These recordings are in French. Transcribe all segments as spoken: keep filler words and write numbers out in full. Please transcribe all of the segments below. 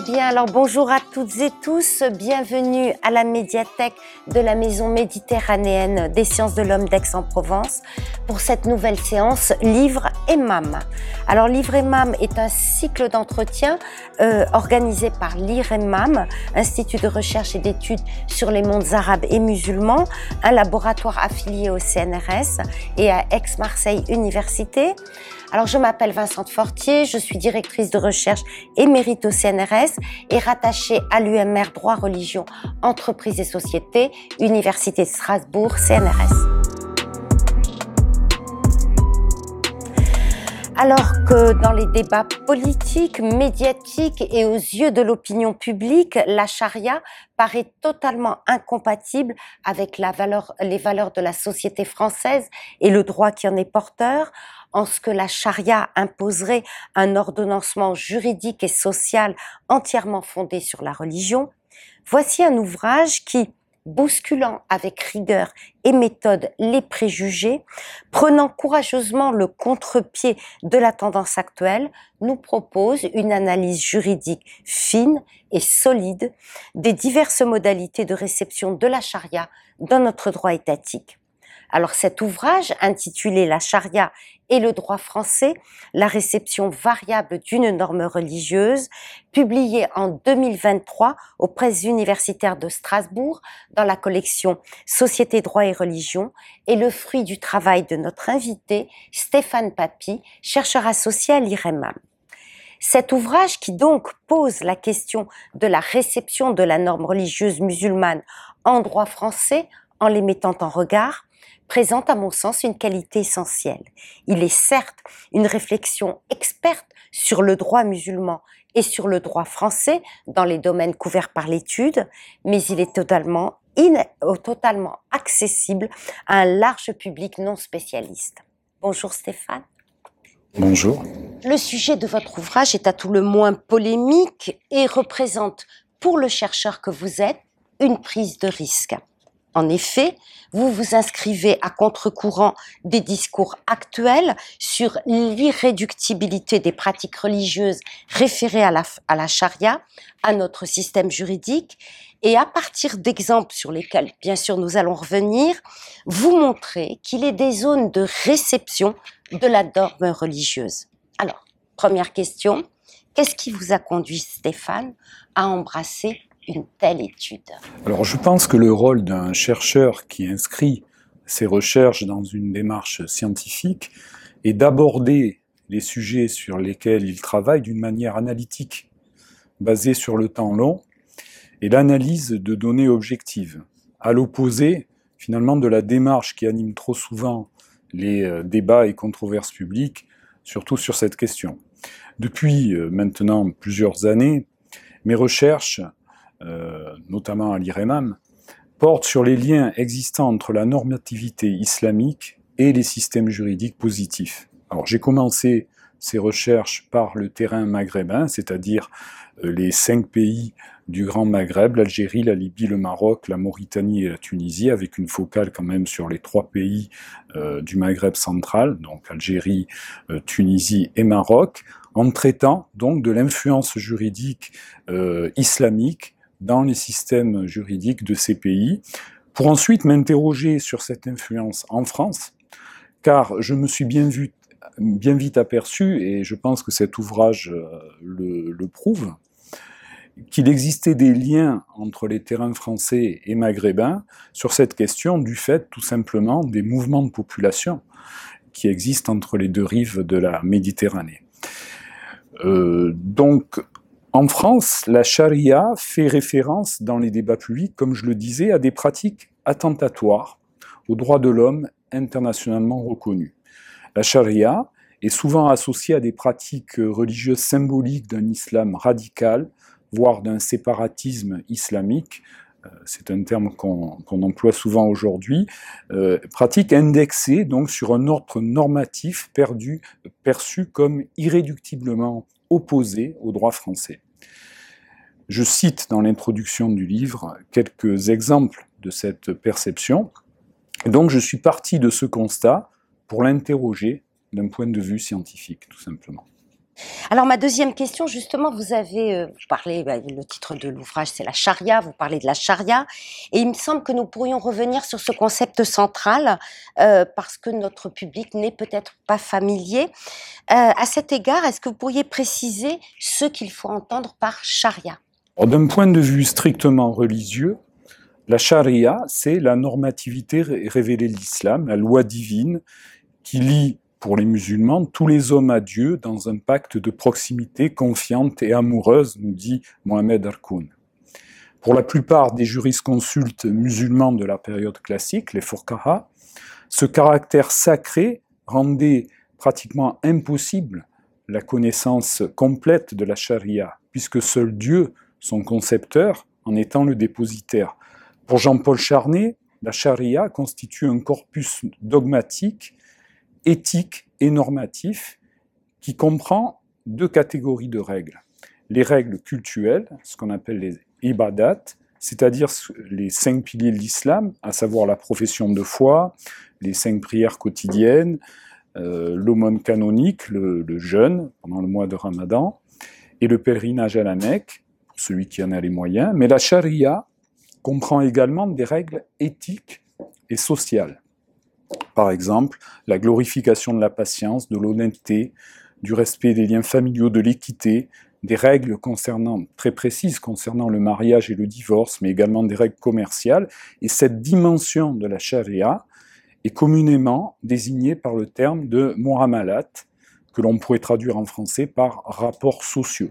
bien, alors bonjour à toutes et tous, bienvenue à la médiathèque de la Maison méditerranéenne des sciences de l'homme d'Aix-en-Provence pour cette nouvelle séance Livre et M A M. Alors Livre et M A M est un cycle d'entretien euh, organisé par l'I R E M A M, Institut de recherche et d'études sur les mondes arabes et musulmans, un laboratoire affilié au C N R S et à Aix-Marseille Université. Alors je m'appelle Vincente Fortier, je suis directrice de recherche émérite au C N R S et rattachée à l'U M R Droit, Religion, Entreprise et Société, Université de Strasbourg, C N R S. Alors que dans les débats politiques, médiatiques et aux yeux de l'opinion publique, la charia paraît totalement incompatible avec la valeur, les valeurs de la société française et le droit qui en est porteur, en ce que la charia imposerait un ordonnancement juridique et social entièrement fondé sur la religion. Voici un ouvrage qui, bousculant avec rigueur et méthode les préjugés, prenant courageusement le contre-pied de la tendance actuelle, nous propose une analyse juridique fine et solide des diverses modalités de réception de la charia dans notre droit étatique. Alors cet ouvrage, intitulé La charia et le droit français, la réception variable d'une norme religieuse, publié en deux mille vingt-trois aux presses universitaires de Strasbourg dans la collection Société, droit et religion, est le fruit du travail de notre invité Stéphane Papy, chercheur associé à l'I R E M A M. Cet ouvrage qui donc pose la question de la réception de la norme religieuse musulmane en droit français en les mettant en regard, présente à mon sens une qualité essentielle. Il est certes une réflexion experte sur le droit musulman et sur le droit français dans les domaines couverts par l'étude, mais il est totalement, in, totalement accessible à un large public non spécialiste. Bonjour Stéphane. Bonjour. Le sujet de votre ouvrage est à tout le moins polémique et représente pour le chercheur que vous êtes une prise de risque. En effet, vous vous inscrivez à contre-courant des discours actuels sur l'irréductibilité des pratiques religieuses référées à la, à la charia, à notre système juridique, et à partir d'exemples sur lesquels, bien sûr, nous allons revenir, vous montrez qu'il est des zones de réception de la norme religieuse. Alors, première question, qu'est-ce qui vous a conduit, Stéphane, à embrasser une telle étude? Alors je pense que le rôle d'un chercheur qui inscrit ses recherches dans une démarche scientifique est d'aborder les sujets sur lesquels il travaille d'une manière analytique, basée sur le temps long et l'analyse de données objectives, à l'opposé finalement de la démarche qui anime trop souvent les débats et controverses publiques, surtout sur cette question. Depuis maintenant plusieurs années, mes recherches Euh, notamment à l'I R E M A M, porte sur les liens existants entre la normativité islamique et les systèmes juridiques positifs. Alors j'ai commencé ces recherches par le terrain maghrébin, c'est-à-dire euh, les cinq pays du Grand Maghreb, l'Algérie, la Libye, le Maroc, la Mauritanie et la Tunisie, avec une focale quand même sur les trois pays euh, du Maghreb central, donc Algérie, euh, Tunisie et Maroc, en traitant donc de l'influence juridique euh, islamique dans les systèmes juridiques de ces pays, pour ensuite m'interroger sur cette influence en France, car je me suis bien, vu, bien vite aperçu, et je pense que cet ouvrage le, le prouve, qu'il existait des liens entre les terrains français et maghrébins sur cette question du fait tout simplement des mouvements de population qui existent entre les deux rives de la Méditerranée. Euh, donc, En France, la charia fait référence dans les débats publics, comme je le disais, à des pratiques attentatoires aux droits de l'homme internationalement reconnus. La charia est souvent associée à des pratiques religieuses symboliques d'un islam radical, voire d'un séparatisme islamique. C'est un terme qu'on, qu'on emploie souvent aujourd'hui. Euh, pratique indexée donc sur un ordre normatif perdu, perçu comme irréductiblement opposé au droit français. Je cite dans l'introduction du livre quelques exemples de cette perception. Et donc je suis parti de ce constat pour l'interroger d'un point de vue scientifique, tout simplement. Alors ma deuxième question, justement, vous avez euh, vous parlez, bah, le titre de l'ouvrage c'est la charia, vous parlez de la charia, et il me semble que nous pourrions revenir sur ce concept central euh, parce que notre public n'est peut-être pas familier. Euh, à cet égard, est-ce que vous pourriez préciser ce qu'il faut entendre par charia? Alors, d'un point de vue strictement religieux, la charia, c'est la normativité ré- révélée de l'islam, la loi divine qui lie, pour les musulmans, tous les hommes à Dieu dans un pacte de proximité confiante et amoureuse, nous dit Mohamed Harkoun. Pour la plupart des jurisconsultes musulmans de la période classique, les fuqaha, ce caractère sacré rendait pratiquement impossible la connaissance complète de la charia, puisque seul Dieu, son concepteur, en étant le dépositaire. Pour Jean-Paul Charnay, la charia constitue un corpus dogmatique, éthique et normatif qui comprend deux catégories de règles. Les règles cultuelles, ce qu'on appelle les ibadat, c'est-à-dire les cinq piliers de l'islam, à savoir la profession de foi, les cinq prières quotidiennes, euh, l'aumône canonique, le, le jeûne pendant le mois de Ramadan, et le pèlerinage à la Mecque, pour celui qui en a les moyens. Mais la charia comprend également des règles éthiques et sociales. Par exemple, la glorification de la patience, de l'honnêteté, du respect des liens familiaux, de l'équité, des règles concernant, très précises concernant le mariage et le divorce, mais également des règles commerciales. Et cette dimension de la charia est communément désignée par le terme de muamalat, que l'on pourrait traduire en français par rapports sociaux.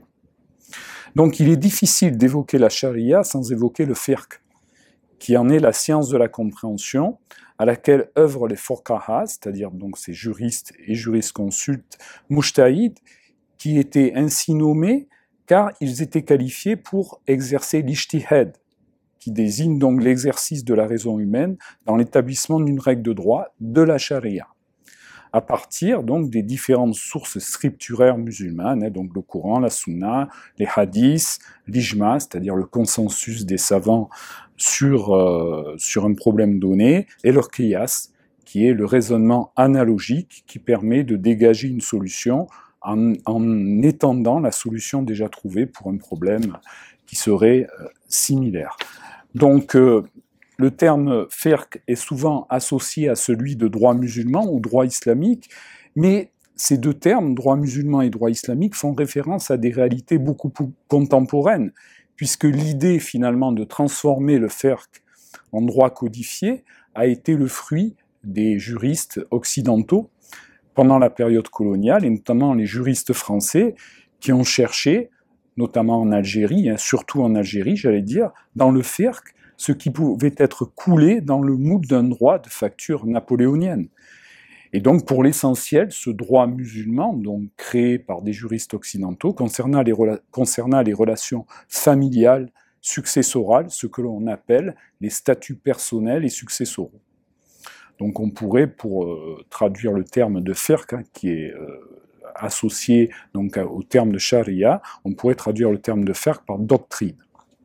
Donc il est difficile d'évoquer la charia sans évoquer le fiqh, qui en est la science de la compréhension, à laquelle œuvrent les fuqaha, c'est-à-dire donc ces juristes et jurisconsultes mujtahid, qui étaient ainsi nommés car ils étaient qualifiés pour exercer l'ijtihad, qui désigne donc l'exercice de la raison humaine dans l'établissement d'une règle de droit, de la charia, à partir donc des différentes sources scripturaires musulmanes, hein, donc le Coran, la Sunna, les hadiths, l'ijma, c'est-à-dire le consensus des savants sur, euh, sur un problème donné, et le qiyas, qui est le raisonnement analogique qui permet de dégager une solution en, en étendant la solution déjà trouvée pour un problème qui serait euh, similaire. Donc, euh, le terme fiqh est souvent associé à celui de droit musulman ou droit islamique, mais ces deux termes, droit musulman et droit islamique, font référence à des réalités beaucoup plus contemporaines, puisque l'idée finalement de transformer le fiqh en droit codifié a été le fruit des juristes occidentaux pendant la période coloniale, et notamment les juristes français qui ont cherché, notamment en Algérie, hein, surtout en Algérie, j'allais dire, dans le fiqh, ce qui pouvait être coulé dans le moule d'un droit de facture napoléonienne. Et donc, pour l'essentiel, ce droit musulman, donc créé par des juristes occidentaux, concernant les, rela- concernant les relations familiales, successorales, ce que l'on appelle les statuts personnels et successoraux. Donc, on pourrait, pour euh, traduire le terme de fiqh, hein, qui est euh, associé donc au terme de charia, on pourrait traduire le terme de fiqh par doctrine.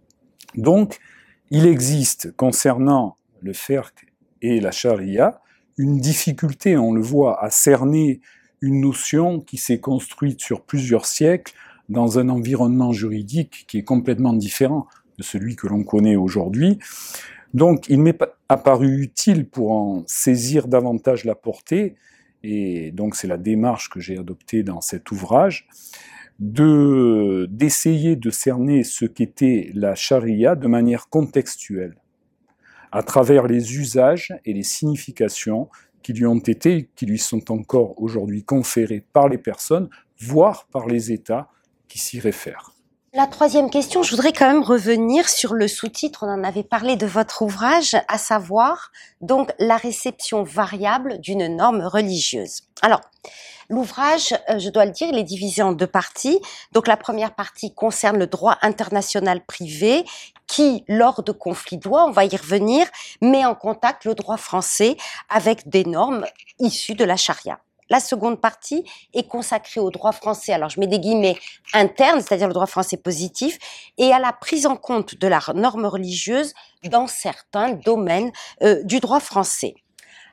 Donc, il existe, concernant le fiqh et la charia, une difficulté, on le voit, à cerner une notion qui s'est construite sur plusieurs siècles dans un environnement juridique qui est complètement différent de celui que l'on connaît aujourd'hui. Donc, il m'est apparu utile, pour en saisir davantage la portée, et donc c'est la démarche que j'ai adoptée dans cet ouvrage, de, d'essayer de cerner ce qu'était la charia de manière contextuelle, à travers les usages et les significations qui lui ont été, qui lui sont encore aujourd'hui conférées par les personnes, voire par les États qui s'y réfèrent. La troisième question, je voudrais quand même revenir sur le sous-titre, on en avait parlé de votre ouvrage, à savoir donc la réception variable d'une norme religieuse. Alors, l'ouvrage, je dois le dire, il est divisé en deux parties. Donc la première partie concerne le droit international privé qui, lors de conflits de loi, on va y revenir, met en contact le droit français avec des normes issues de la charia. La seconde partie est consacrée au droit français, alors je mets des guillemets internes, c'est-à-dire le droit français positif, et à la prise en compte de la norme religieuse dans certains domaines euh, du droit français.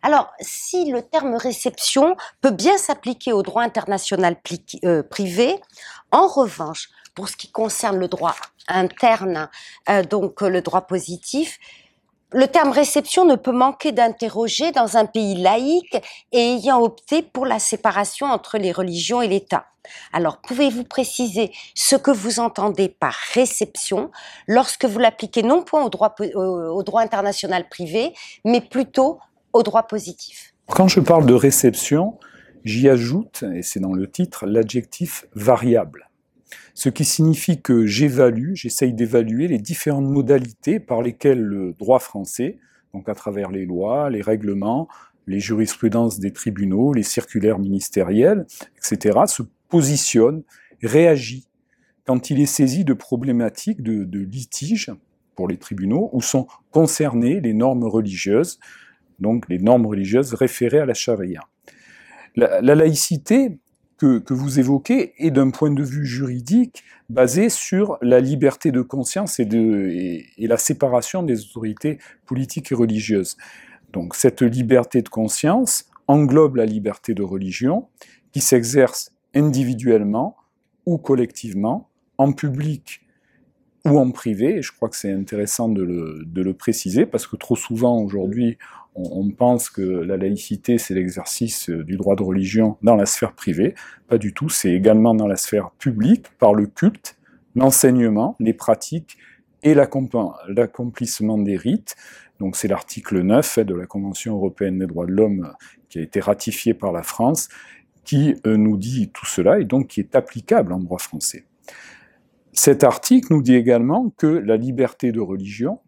Alors, si le terme réception peut bien s'appliquer au droit international euh, privé, en revanche, pour ce qui concerne le droit interne, euh, donc le droit positif, le terme réception ne peut manquer d'interroger dans un pays laïque et ayant opté pour la séparation entre les religions et l'État. Alors, pouvez-vous préciser ce que vous entendez par réception lorsque vous l'appliquez non point au droit, au droit international privé, mais plutôt au droit positif? Quand je parle de réception, j'y ajoute, et c'est dans le titre, l'adjectif variable. Ce qui signifie que j'évalue, j'essaye d'évaluer les différentes modalités par lesquelles le droit français, donc à travers les lois, les règlements, les jurisprudences des tribunaux, les circulaires ministériels, et cetera, se positionne, réagit quand il est saisi de problématiques, de, de litiges pour les tribunaux où sont concernées les normes religieuses, donc les normes religieuses référées à la charia. La, la laïcité que, que vous évoquez est d'un point de vue juridique basée sur la liberté de conscience et, de, et, et la séparation des autorités politiques et religieuses. Donc cette liberté de conscience englobe la liberté de religion qui s'exerce individuellement ou collectivement, en public ou en privé, et je crois que c'est intéressant de le, de le préciser, parce que trop souvent aujourd'hui, on, on pense que la laïcité, c'est l'exercice du droit de religion dans la sphère privée. Pas du tout, c'est également dans la sphère publique, par le culte, l'enseignement, les pratiques et l'accomplissement des rites. Donc c'est l'article neuf de la Convention européenne des droits de l'homme qui a été ratifié par la France, qui nous dit tout cela et donc qui est applicable en droit français. Cet article nous dit également que la liberté de religion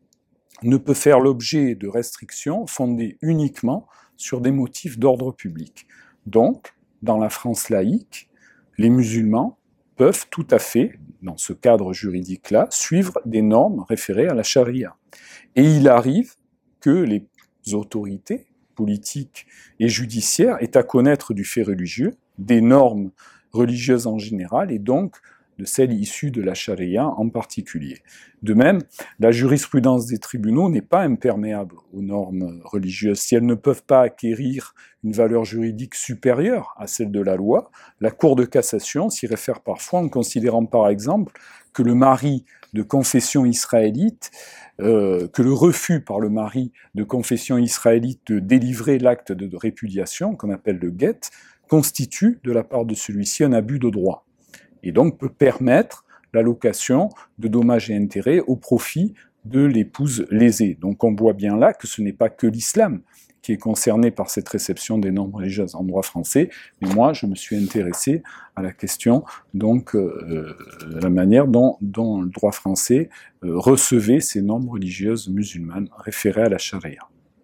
ne peut faire l'objet de restrictions fondées uniquement sur des motifs d'ordre public. Donc, dans la France laïque, les musulmans peuvent tout à fait, dans ce cadre juridique-là, suivre des normes référées à la charia. Et il arrive que les autorités politiques et judiciaires aient à connaître du fait religieux, des normes religieuses en général, et donc de celles issues de la charia en particulier. De même, la jurisprudence des tribunaux n'est pas imperméable aux normes religieuses. Si elles ne peuvent pas acquérir une valeur juridique supérieure à celle de la loi, la Cour de cassation s'y réfère parfois en considérant par exemple que le mari de confession israélite, euh, que le refus par le mari de confession israélite de délivrer l'acte de répudiation, qu'on appelle le guet, constitue de la part de celui-ci un abus de droit, et donc peut permettre l'allocation de dommages et intérêts au profit de l'épouse lésée. Donc on voit bien là que ce n'est pas que l'islam qui est concerné par cette réception des normes religieuses en droit français, mais moi je me suis intéressé à la question, donc euh, la manière dont, dont le droit français euh, recevait ces normes religieuses musulmanes référées à la charia.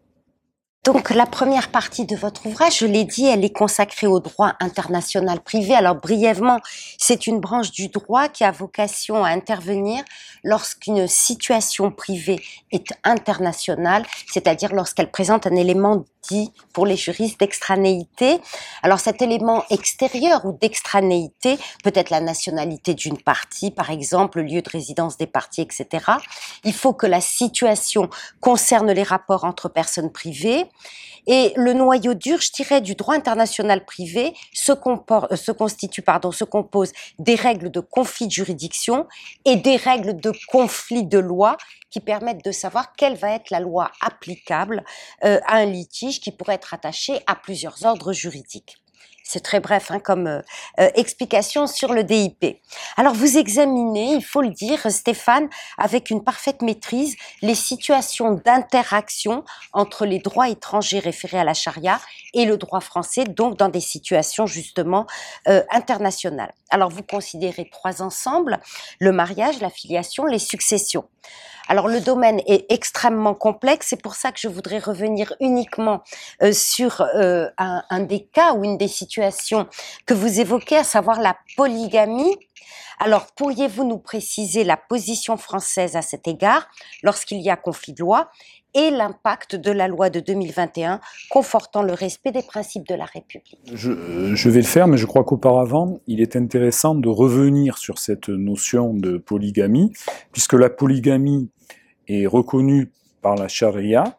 Donc la première partie de votre ouvrage, je l'ai dit, elle est consacrée au droit international privé. Alors brièvement, c'est une branche du droit qui a vocation à intervenir lorsqu'une situation privée est internationale, c'est-à-dire lorsqu'elle présente un élément dit pour les juristes d'extranéité. Alors cet élément extérieur ou d'extranéité peut être la nationalité d'une partie, par exemple, le lieu de résidence des parties, et cetera. Il faut que la situation concerne les rapports entre personnes privées. Et le noyau dur, je dirais, du droit international privé se, compor- se constitue, pardon, se compose des règles de conflit de juridiction et des règles de conflit de loi qui permettent de savoir quelle va être la loi applicable euh, à un litige qui pourrait être attaché à plusieurs ordres juridiques. C'est très bref hein, comme euh, euh, explication sur le D I P. Alors vous examinez, il faut le dire, Stéphane, avec une parfaite maîtrise, les situations d'interaction entre les droits étrangers référés à la charia et le droit français, donc dans des situations justement euh, internationales. Alors vous considérez trois ensembles, le mariage, la filiation, les successions. Alors le domaine est extrêmement complexe, c'est pour ça que je voudrais revenir uniquement euh, sur euh, un, un des cas ou une des situations que vous évoquez, à savoir la polygamie. Alors pourriez-vous nous préciser la position française à cet égard lorsqu'il y a conflit de loi et l'impact de la loi de deux mille vingt et un confortant le respect des principes de la République? Je, je vais le faire, mais je crois qu'auparavant, il est intéressant de revenir sur cette notion de polygamie, puisque la polygamie est reconnue par la charia,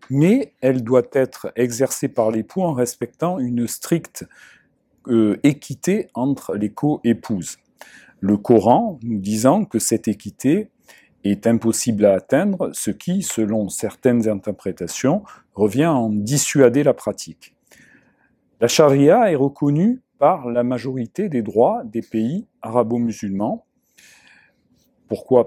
mais elle doit être exercée par l'époux en respectant une stricte euh, équité entre les co-épouses. Le Coran nous disant que cette équité est impossible à atteindre, ce qui, selon certaines interprétations, revient à en dissuader la pratique. La charia est reconnue par la majorité des droits des pays arabo-musulmans. Pourquoi ?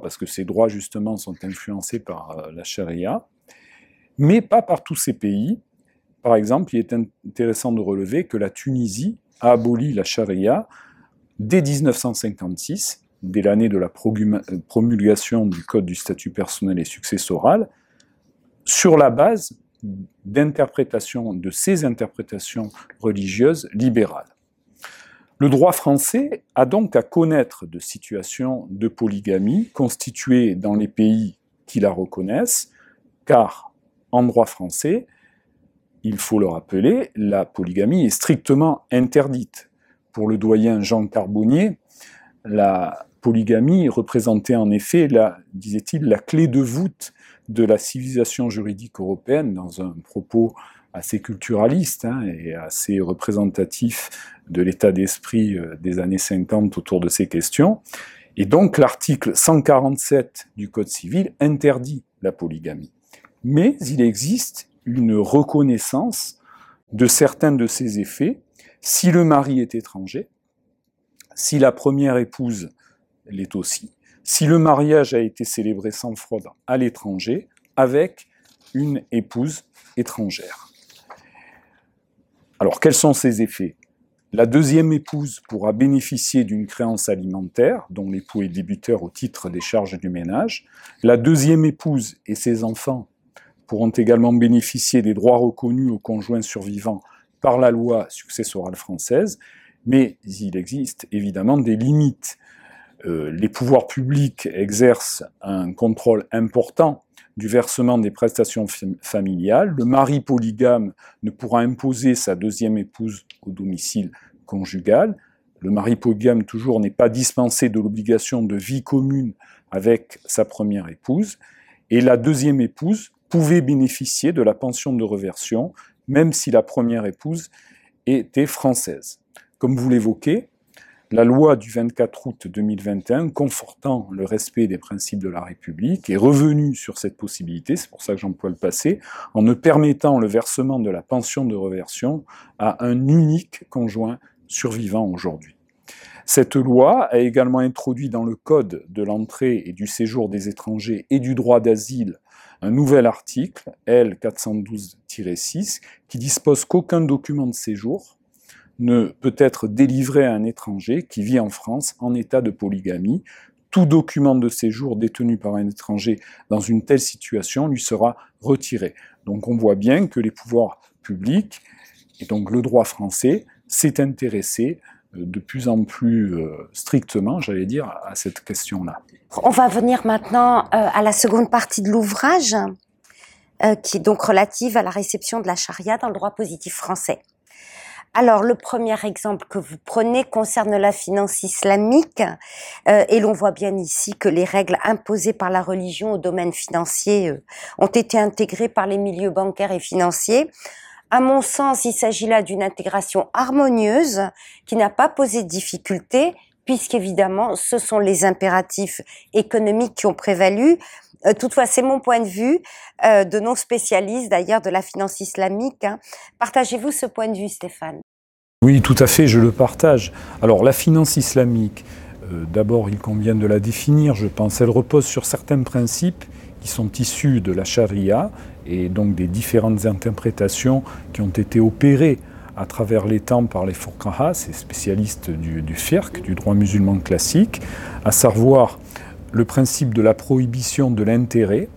Parce que ces droits, justement, sont influencés par la charia, mais pas par tous ces pays. Par exemple, il est intéressant de relever que la Tunisie a aboli la charia dès dix-neuf cent cinquante-six, dès l'année de la promulgation du Code du statut personnel et successoral, sur la base d'interprétations, de ces interprétations religieuses libérales. Le droit français a donc à connaître de situations de polygamie constituées dans les pays qui la reconnaissent, car en droit français, il faut le rappeler, la polygamie est strictement interdite. Pour le doyen Jean Carbonnier, la polygamie représentait en effet, la, disait-il, la clé de voûte de la civilisation juridique européenne, dans un propos assez culturaliste hein, et assez représentatif de l'état d'esprit des années cinquante autour de ces questions. Et donc l'article cent quarante-sept du Code civil interdit la polygamie. Mais il existe une reconnaissance de certains de ces effets si le mari est étranger, si la première épouse l'est aussi, si le mariage a été célébré sans fraude à l'étranger, avec une épouse étrangère. Alors, quels sont ces effets ? La deuxième épouse pourra bénéficier d'une créance alimentaire, dont l'époux est débiteur au titre des charges du ménage. La deuxième épouse et ses enfants pourront également bénéficier des droits reconnus aux conjoints survivants par la loi successorale française, mais il existe évidemment des limites. Euh, les pouvoirs publics exercent un contrôle important du versement des prestations familiales. Le mari polygame ne pourra imposer sa deuxième épouse au domicile conjugal. Le mari polygame, toujours, n'est pas dispensé de l'obligation de vie commune avec sa première épouse. Et la deuxième épouse pouvait bénéficier de la pension de réversion, même si la première épouse était française. Comme vous l'évoquez, la loi du vingt-quatre août deux mille vingt et un, confortant le respect des principes de la République, est revenue sur cette possibilité, c'est pour ça que j'emploie le passé, en ne permettant le versement de la pension de réversion à un unique conjoint survivant aujourd'hui. Cette loi a également introduit dans le Code de l'entrée et du séjour des étrangers et du droit d'asile un nouvel article, L quatre cent douze tiret six, qui dispose qu'aucun document de séjour ne peut être délivré à un étranger qui vit en France en état de polygamie. Tout document de séjour détenu par un étranger dans une telle situation lui sera retiré. Donc on voit bien que les pouvoirs publics, et donc le droit français, s'est intéressé de plus en plus euh, strictement, j'allais dire, à cette question-là. On va venir maintenant euh, à la seconde partie de l'ouvrage, euh, qui est donc relative à la réception de la charia dans le droit positif français. Alors, le premier exemple que vous prenez concerne la finance islamique, euh, et l'on voit bien ici que les règles imposées par la religion au domaine financier euh, ont été intégrées par les milieux bancaires et financiers. À mon sens, il s'agit là d'une intégration harmonieuse qui n'a pas posé de difficulté, puisqu'évidemment, ce sont les impératifs économiques qui ont prévalu. Euh, toutefois, c'est mon point de vue, euh, de non-spécialistes d'ailleurs de la finance islamique. Hein. Partagez-vous ce point de vue, Stéphane ? Oui, tout à fait, je le partage. Alors, la finance islamique, euh, d'abord, il convient de la définir, je pense. Elle repose sur certains principes qui sont issus de la charia et donc des différentes interprétations qui ont été opérées à travers les temps par les fuqaha, ces spécialistes du, du fiqh, du droit musulman classique, à savoir le principe de la prohibition de l'intérêt,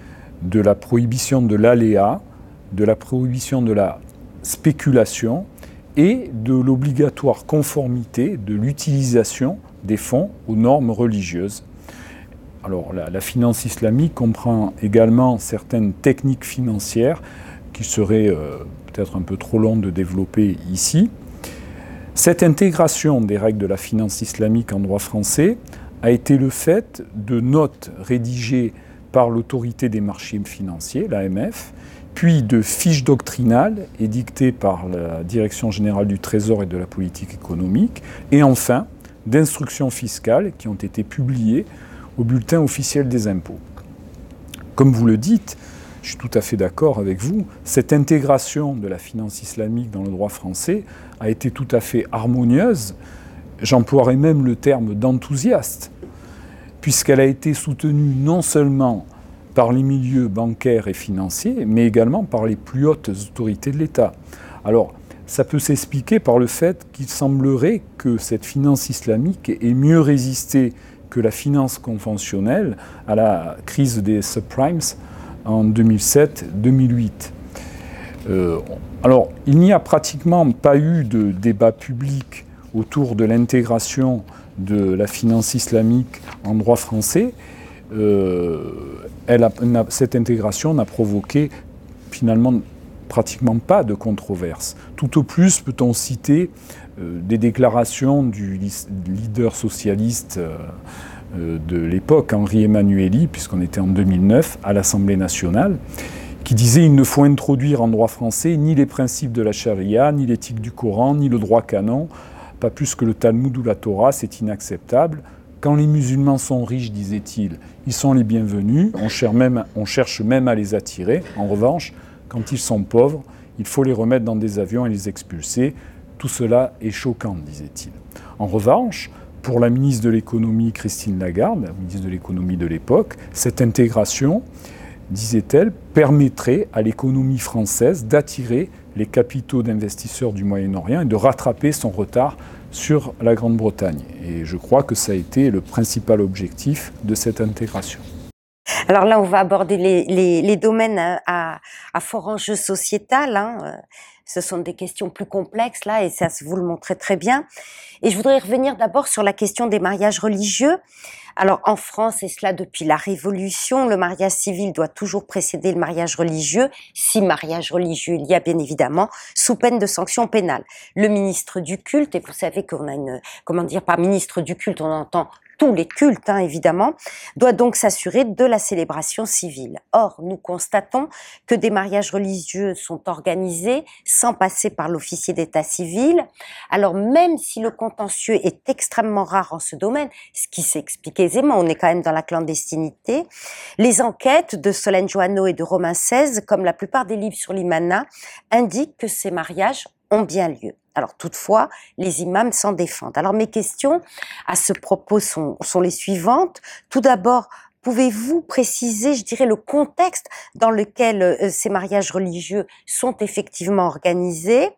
de la prohibition de l'aléa, de la prohibition de la spéculation et de l'obligatoire conformité de l'utilisation des fonds aux normes religieuses. Alors, la, la finance islamique comprend également certaines techniques financières qui seraient euh, peut-être un peu trop longues de développer ici. Cette intégration des règles de la finance islamique en droit français a été le fait de notes rédigées par l'autorité des marchés financiers, l'A M F, puis de fiches doctrinales édictées par la Direction générale du Trésor et de la politique économique, et enfin d'instructions fiscales qui ont été publiées au bulletin officiel des impôts. Comme vous le dites, je suis tout à fait d'accord avec vous, cette intégration de la finance islamique dans le droit français a été tout à fait harmonieuse, j'emploierais même le terme d'enthousiaste, puisqu'elle a été soutenue non seulement par les milieux bancaires et financiers, mais également par les plus hautes autorités de l'État. Alors, ça peut s'expliquer par le fait qu'il semblerait que cette finance islamique ait mieux résisté que la finance conventionnelle à la crise des subprimes en deux mille sept deux mille huit. Euh, alors, il n'y a pratiquement pas eu de débat public autour de l'intégration de la finance islamique en droit français. Euh, elle a, cette intégration n'a provoqué finalement pratiquement pas de controverse. Tout au plus peut-on citer euh, des déclarations du leader socialiste euh, euh, de l'époque, Henri Emmanuelli, puisqu'on était en deux mille neuf, à l'Assemblée nationale, qui disait « Il ne faut introduire en droit français ni les principes de la charia, ni l'éthique du Coran, ni le droit canon, pas plus que le Talmud ou la Torah, c'est inacceptable. Quand les musulmans sont riches, disait-il, ils sont les bienvenus, on cherche, même, on cherche même à les attirer. En revanche, quand ils sont pauvres, il faut les remettre dans des avions et les expulser. Tout cela est choquant, disait-il. En revanche, pour la ministre de l'économie, Christine Lagarde, la ministre de l'économie de l'époque, cette intégration, disait-elle, permettrait à l'économie française d'attirer les capitaux d'investisseurs du Moyen-Orient et de rattraper son retard sur la Grande-Bretagne. Et je crois que ça a été le principal objectif de cette intégration. Alors là, on va aborder les, les, les domaines à, à fort enjeu sociétal. Hein. Ce sont des questions plus complexes, là, et ça, vous le montrez très bien. Et je voudrais revenir d'abord sur la question des mariages religieux. Alors, en France, et cela depuis la Révolution, le mariage civil doit toujours précéder le mariage religieux, si mariage religieux il y a bien évidemment, sous peine de sanctions pénales. Le ministre du culte, et vous savez qu'on a une, comment dire, par ministre du culte, on entend tous les cultes, hein, évidemment, doit donc s'assurer de la célébration civile. Or, nous constatons que des mariages religieux sont organisés sans passer par l'officier d'état civil. Alors, même si le contentieux est extrêmement rare en ce domaine, ce qui s'explique aisément, on est quand même dans la clandestinité, les enquêtes de Solène Joanneau et de Romain seize, comme la plupart des livres sur l'imana, indiquent que ces mariages ont bien lieu. Alors toutefois, les imams s'en défendent. Alors mes questions à ce propos sont, sont les suivantes. Tout d'abord, pouvez-vous préciser, je dirais, le contexte dans lequel euh, ces mariages religieux sont effectivement organisés?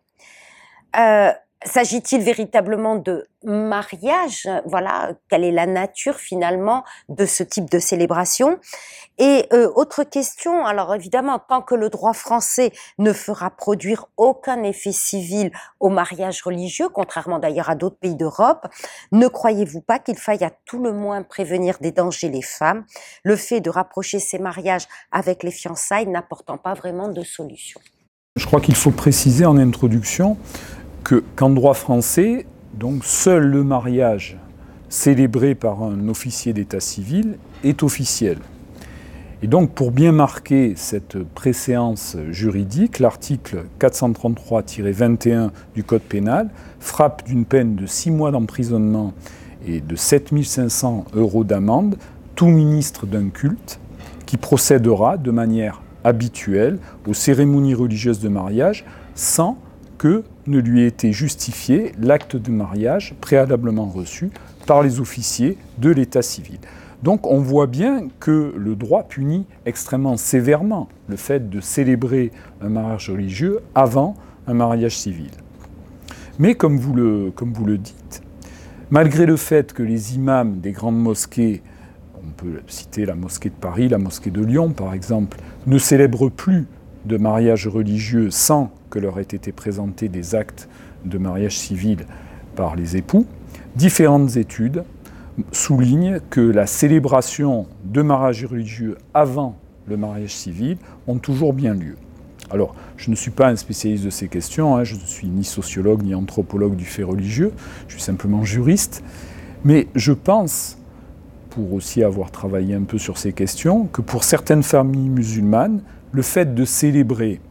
euh, S'agit-il véritablement de mariage? Voilà, quelle est la nature finalement de ce type de célébration? Et euh, autre question, alors évidemment, tant que le droit français ne fera produire aucun effet civil au mariage religieux, contrairement d'ailleurs à d'autres pays d'Europe, ne croyez-vous pas qu'il faille à tout le moins prévenir des dangers les femmes, le fait de rapprocher ces mariages avec les fiançailles n'apportant pas vraiment de solution? Je crois qu'il faut préciser en introduction que, qu'en droit français, donc, seul le mariage célébré par un officier d'état civil est officiel. Et donc, pour bien marquer cette préséance juridique, l'article quatre cent trente-trois tiret vingt et un du Code pénal frappe d'une peine de six mois d'emprisonnement et de sept mille cinq cents euros d'amende tout ministre d'un culte qui procédera de manière habituelle aux cérémonies religieuses de mariage sans que ne lui ait été justifié l'acte de mariage préalablement reçu par les officiers de l'état civil. Donc on voit bien que le droit punit extrêmement sévèrement le fait de célébrer un mariage religieux avant un mariage civil. Mais comme vous le, comme vous le dites, malgré le fait que les imams des grandes mosquées, on peut citer la mosquée de Paris, la mosquée de Lyon par exemple, ne célèbrent plus de mariage religieux sans que leur aient été présentés des actes de mariage civil par les époux, différentes études soulignent que la célébration de mariage religieux avant le mariage civil ont toujours bien lieu. Alors, je ne suis pas un spécialiste de ces questions, hein, je ne suis ni sociologue ni anthropologue du fait religieux, je suis simplement juriste, mais je pense, pour aussi avoir travaillé un peu sur ces questions, que pour certaines familles musulmanes, le fait de célébrer,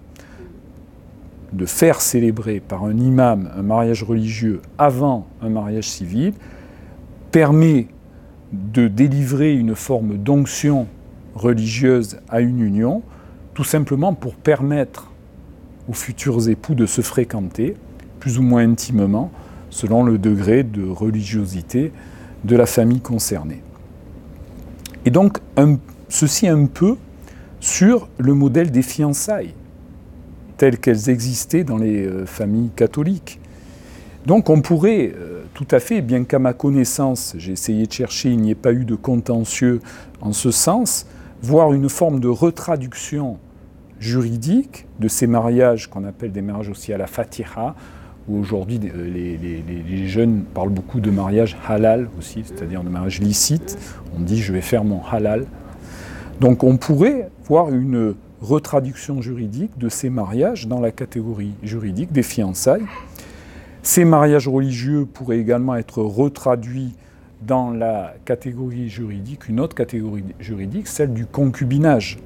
de faire célébrer par un imam un mariage religieux avant un mariage civil, permet de délivrer une forme d'onction religieuse à une union, tout simplement pour permettre aux futurs époux de se fréquenter, plus ou moins intimement, selon le degré de religiosité de la famille concernée. Et donc, un, ceci un peu sur le modèle des fiançailles, telles qu'elles existaient dans les euh, familles catholiques. Donc on pourrait euh, tout à fait, bien qu'à ma connaissance, j'ai essayé de chercher, il n'y ait pas eu de contentieux en ce sens, voir une forme de retraduction juridique de ces mariages qu'on appelle des mariages aussi à la Fatiha, où aujourd'hui les, les, les jeunes parlent beaucoup de mariage halal aussi, c'est-à-dire de mariage licite. On dit je vais faire mon halal. Donc on pourrait voir une retraduction juridique de ces mariages dans la catégorie juridique des fiançailles. Ces mariages religieux pourraient également être retraduits dans la catégorie juridique, une autre catégorie juridique, celle du concubinage.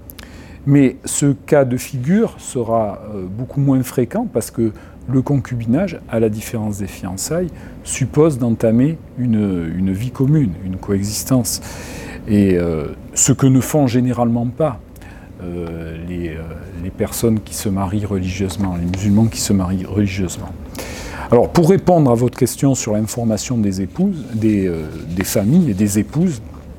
Mais ce cas de figure sera beaucoup moins fréquent parce que le concubinage, à la différence des fiançailles, suppose d'entamer une, une vie commune, une coexistence. Et euh, ce que ne font généralement pas euh, les, euh, les personnes qui se marient religieusement, les musulmans qui se marient religieusement. Alors, pour répondre à votre question sur l'information des épouses, des, euh, des familles et des épouses,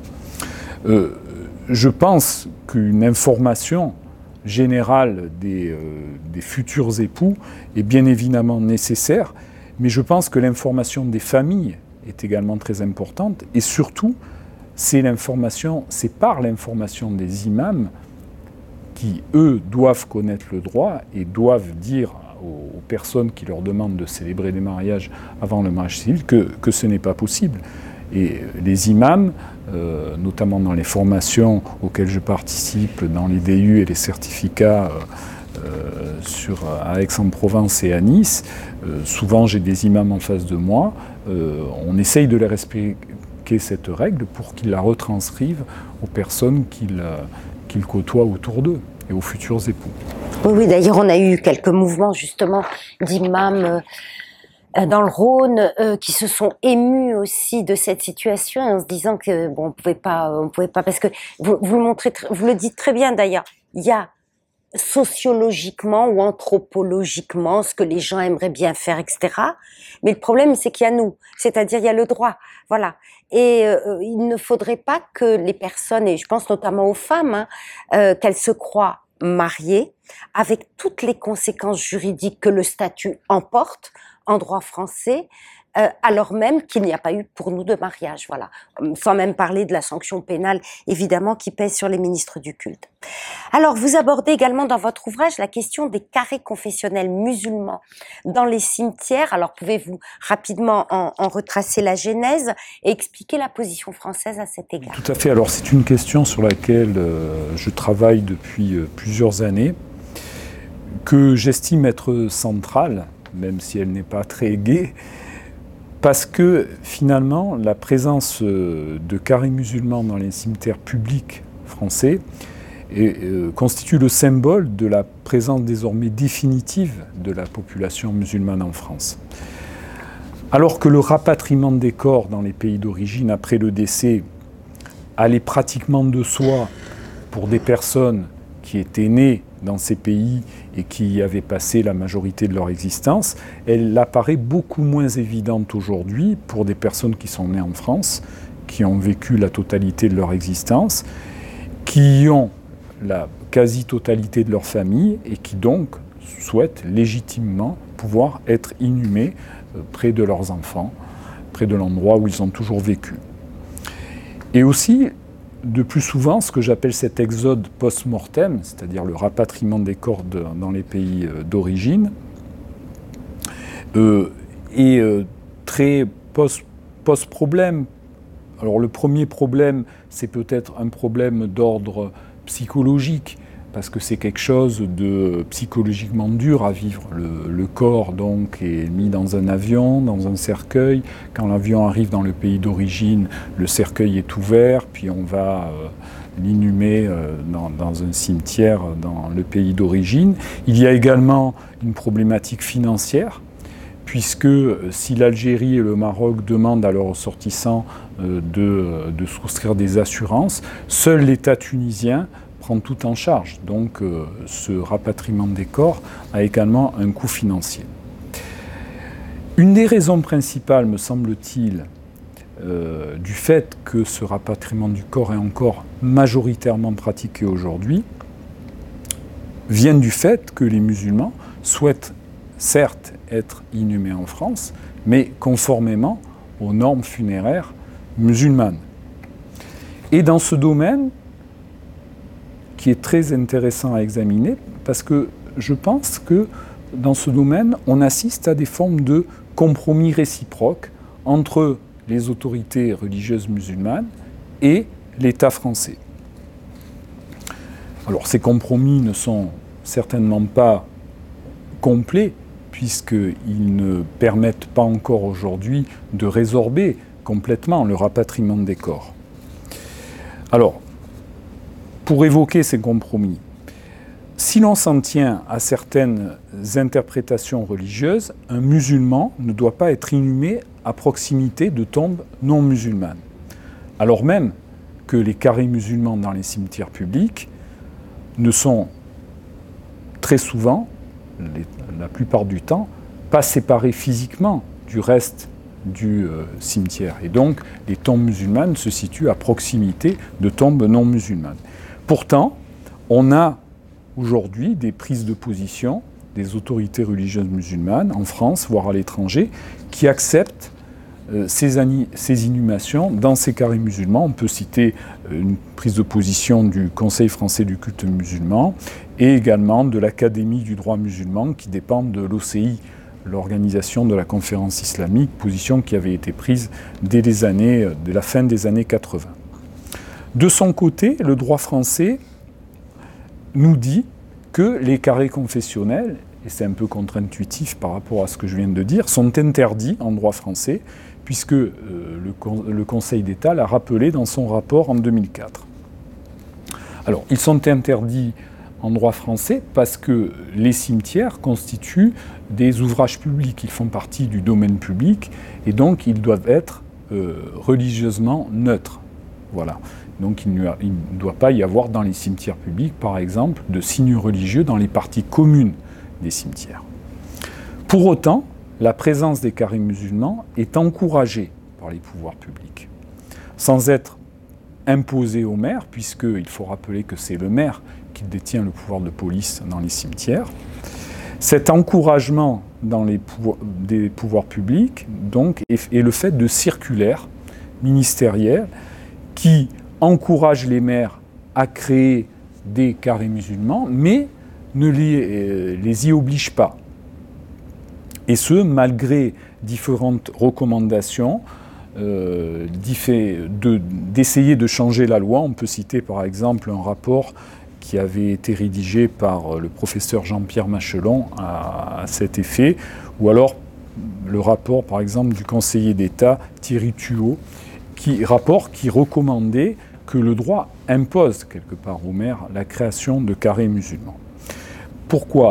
euh, je pense qu'une information générale des, euh, des futurs époux est bien évidemment nécessaire, mais je pense que l'information des familles est également très importante, et surtout, c'est l'information, c'est par l'information des imams qui, eux, doivent connaître le droit et doivent dire aux personnes qui leur demandent de célébrer des mariages avant le mariage civil que, que ce n'est pas possible. Et les imams, euh, notamment dans les formations auxquelles je participe, dans les D U et les certificats euh, sur, à Aix-en-Provence et à Nice, euh, souvent j'ai des imams en face de moi, euh, on essaye de leur expliquer cette règle pour qu'ils la retranscrivent aux personnes qu'ils qu'ils côtoient autour d'eux et aux futurs époux. Oui, oui, d'ailleurs on a eu quelques mouvements justement d'imams euh, dans le Rhône euh, qui se sont émus aussi de cette situation en se disant que bon, on pouvait pas, on pouvait pas, parce que vous, vous le montrez, vous le dites très bien d'ailleurs, il y a sociologiquement ou anthropologiquement ce que les gens aimeraient bien faire, et cetera. Mais le problème, c'est qu'il y a nous, c'est-à-dire il y a le droit, voilà. Et euh, il ne faudrait pas que les personnes, et je pense notamment aux femmes, hein, euh, qu'elles se croient mariées, avec toutes les conséquences juridiques que le statut emporte en droit français, euh, alors même qu'il n'y a pas eu pour nous de mariage, voilà. Sans même parler de la sanction pénale, évidemment, qui pèse sur les ministres du culte. Alors, vous abordez également dans votre ouvrage la question des carrés confessionnels musulmans dans les cimetières. Alors, pouvez-vous rapidement en, en retracer la genèse et expliquer la position française à cet égard? Tout à fait. Alors, c'est une question sur laquelle euh, je travaille depuis euh, plusieurs années, que j'estime être centrale, même si elle n'est pas très gaie, parce que finalement, la présence de carrés musulmans dans les cimetières publics français et, euh, constitue le symbole de la présence désormais définitive de la population musulmane en France. Alors que le rapatriement des corps dans les pays d'origine après le décès allait pratiquement de soi pour des personnes qui étaient nées dans ces pays et qui y avaient passé la majorité de leur existence, elle apparaît beaucoup moins évidente aujourd'hui pour des personnes qui sont nées en France, qui ont vécu la totalité de leur existence, qui ont la quasi-totalité de leur famille et qui donc souhaitent légitimement pouvoir être inhumés près de leurs enfants, près de l'endroit où ils ont toujours vécu. Et aussi, de plus souvent, ce que j'appelle cet exode post-mortem, c'est-à-dire le rapatriement des corps de, dans les pays d'origine, euh, est euh, très post, post-problème. Alors le premier problème, c'est peut-être un problème d'ordre psychologique. parce que c'est quelque chose de psychologiquement dur à vivre. Le, le corps donc est mis dans un avion, dans un cercueil. Quand l'avion arrive dans le pays d'origine, le cercueil est ouvert, puis on va euh, l'inhumer euh, dans, dans un cimetière dans le pays d'origine. Il y a également une problématique financière, puisque si l'Algérie et le Maroc demandent à leurs ressortissants euh, de, de souscrire des assurances, seul l'État tunisien prend tout en charge. Donc euh, ce rapatriement des corps a également un coût financier. Une des raisons principales, me semble-t-il, euh, du fait que ce rapatriement du corps est encore majoritairement pratiqué aujourd'hui, vient du fait que les musulmans souhaitent certes être inhumés en France, mais conformément aux normes funéraires musulmanes. Et dans ce domaine, qui est très intéressant à examiner, parce que je pense que dans ce domaine, on assiste à des formes de compromis réciproques entre les autorités religieuses musulmanes et l'État français. Alors ces compromis ne sont certainement pas complets, puisqu'ils ne permettent pas encore aujourd'hui de résorber complètement le rapatriement des corps. Alors, pour évoquer ces compromis, si l'on s'en tient à certaines interprétations religieuses, un musulman ne doit pas être inhumé à proximité de tombes non musulmanes, alors même que les carrés musulmans dans les cimetières publics ne sont très souvent, les, la plupart du temps, pas séparés physiquement du reste du euh, cimetière. Et donc, les tombes musulmanes se situent à proximité de tombes non musulmanes. Pourtant, on a aujourd'hui des prises de position des autorités religieuses musulmanes, en France, voire à l'étranger, qui acceptent euh, ces, ces inhumations dans ces carrés musulmans. On peut citer euh, une prise de position du Conseil français du culte musulman et également de l'Académie du droit musulman qui dépend de l'O C I, l'organisation de la conférence islamique, position qui avait été prise dès les années, dès la fin des années quatre-vingts. De son côté, le droit français nous dit que les carrés confessionnels, et c'est un peu contre-intuitif par rapport à ce que je viens de dire, sont interdits en droit français, puisque euh, le, con le Conseil d'État l'a rappelé dans son rapport en deux mille quatre. Alors, ils sont interdits en droit français parce que les cimetières constituent des ouvrages publics, ils font partie du domaine public, et donc ils doivent être euh, religieusement neutres. Voilà. Donc il ne doit pas y avoir dans les cimetières publics, par exemple, de signes religieux dans les parties communes des cimetières. Pour autant, la présence des carrés musulmans est encouragée par les pouvoirs publics, sans être imposée au maire, puisqu'il faut rappeler que c'est le maire qui détient le pouvoir de police dans les cimetières. Cet encouragement dans les pouvoirs, des pouvoirs publics donc, est, est le fait de circulaires ministérielles qui encourage les maires à créer des carrés musulmans, mais ne les, euh, les y oblige pas. Et ce, malgré différentes recommandations euh, d'essayer de, de changer la loi. On peut citer par exemple un rapport qui avait été rédigé par le professeur Jean-Pierre Machelon à, à cet effet, ou alors le rapport par exemple du conseiller d'État Thierry Tuot, qui, rapport qui recommandait que le droit impose quelque part aux maires la création de carrés musulmans. Pourquoi ?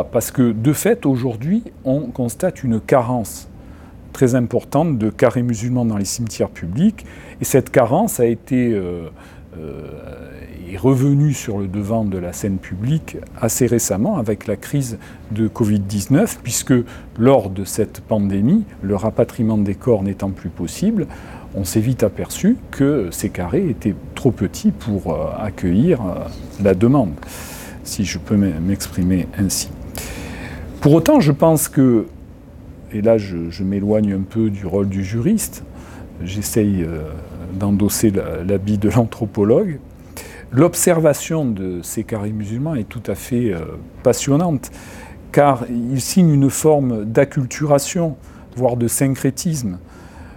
Parce que de fait, aujourd'hui, on constate une carence très importante de carrés musulmans dans les cimetières publics, et cette carence a été euh, euh, est revenue sur le devant de la scène publique assez récemment avec la crise de covid dix-neuf, puisque lors de cette pandémie, le rapatriement des corps n'étant plus possible, on s'est vite aperçu que ces carrés étaient trop petits pour euh, accueillir euh, la demande, si je peux m'exprimer ainsi. Pour autant, je pense que, et là je, je m'éloigne un peu du rôle du juriste, j'essaye euh, d'endosser l'habit de l'anthropologue, l'observation de ces carrés musulmans est tout à fait euh, passionnante, car ils signent une forme d'acculturation, voire de syncrétisme,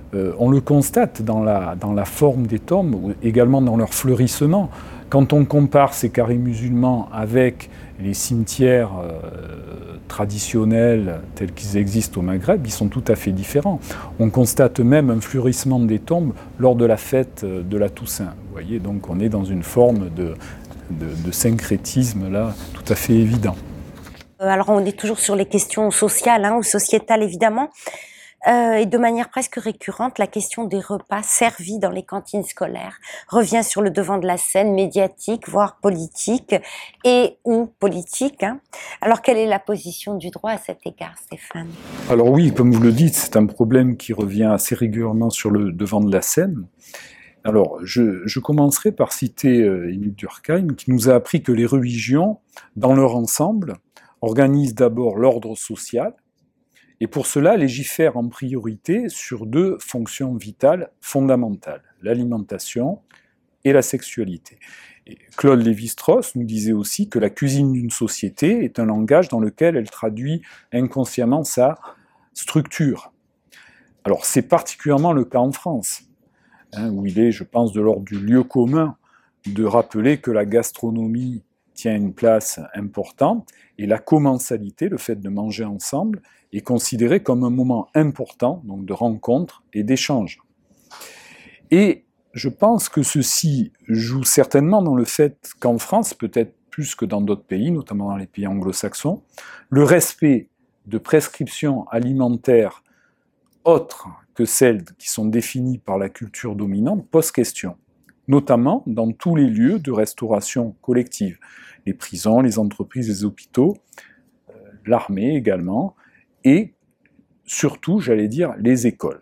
euh, on le constate dans la, dans la forme des tombes, également dans leur fleurissement. Quand on compare ces carrés musulmans avec les cimetières euh, traditionnels tels qu'ils existent au Maghreb, ils sont tout à fait différents. On constate même un fleurissement des tombes lors de la fête de la Toussaint. Vous voyez, donc on est dans une forme de, de, de syncrétisme là, tout à fait évident. Alors on est toujours sur les questions sociales hein, ou sociétales évidemment. Euh, et de manière presque récurrente, la question des repas servis dans les cantines scolaires revient sur le devant de la scène médiatique, voire politique, et ou politique. Hein. Alors, quelle est la position du droit à cet égard, Stéphane? Alors oui, comme vous le dites, c'est un problème qui revient assez régulièrement sur le devant de la scène. Alors, je, je commencerai par citer euh, Émile Durkheim, qui nous a appris que les religions, dans leur ensemble, organisent d'abord l'ordre social, et pour cela légifère en priorité sur deux fonctions vitales fondamentales, l'alimentation et la sexualité. Et Claude Lévi-Strauss nous disait aussi que la cuisine d'une société est un langage dans lequel elle traduit inconsciemment sa structure. Alors c'est particulièrement le cas en France, hein, où il est, je pense, de l'ordre du lieu commun de rappeler que la gastronomie tient une place importante, et la commensalité, le fait de manger ensemble, est considéré comme un moment important, donc de rencontre et d'échange. Et je pense que ceci joue certainement dans le fait qu'en France, peut-être plus que dans d'autres pays, notamment dans les pays anglo-saxons, le respect de prescriptions alimentaires autres que celles qui sont définies par la culture dominante pose question, notamment dans tous les lieux de restauration collective, les prisons, les entreprises, les hôpitaux, euh, l'armée également, et surtout, j'allais dire, les écoles.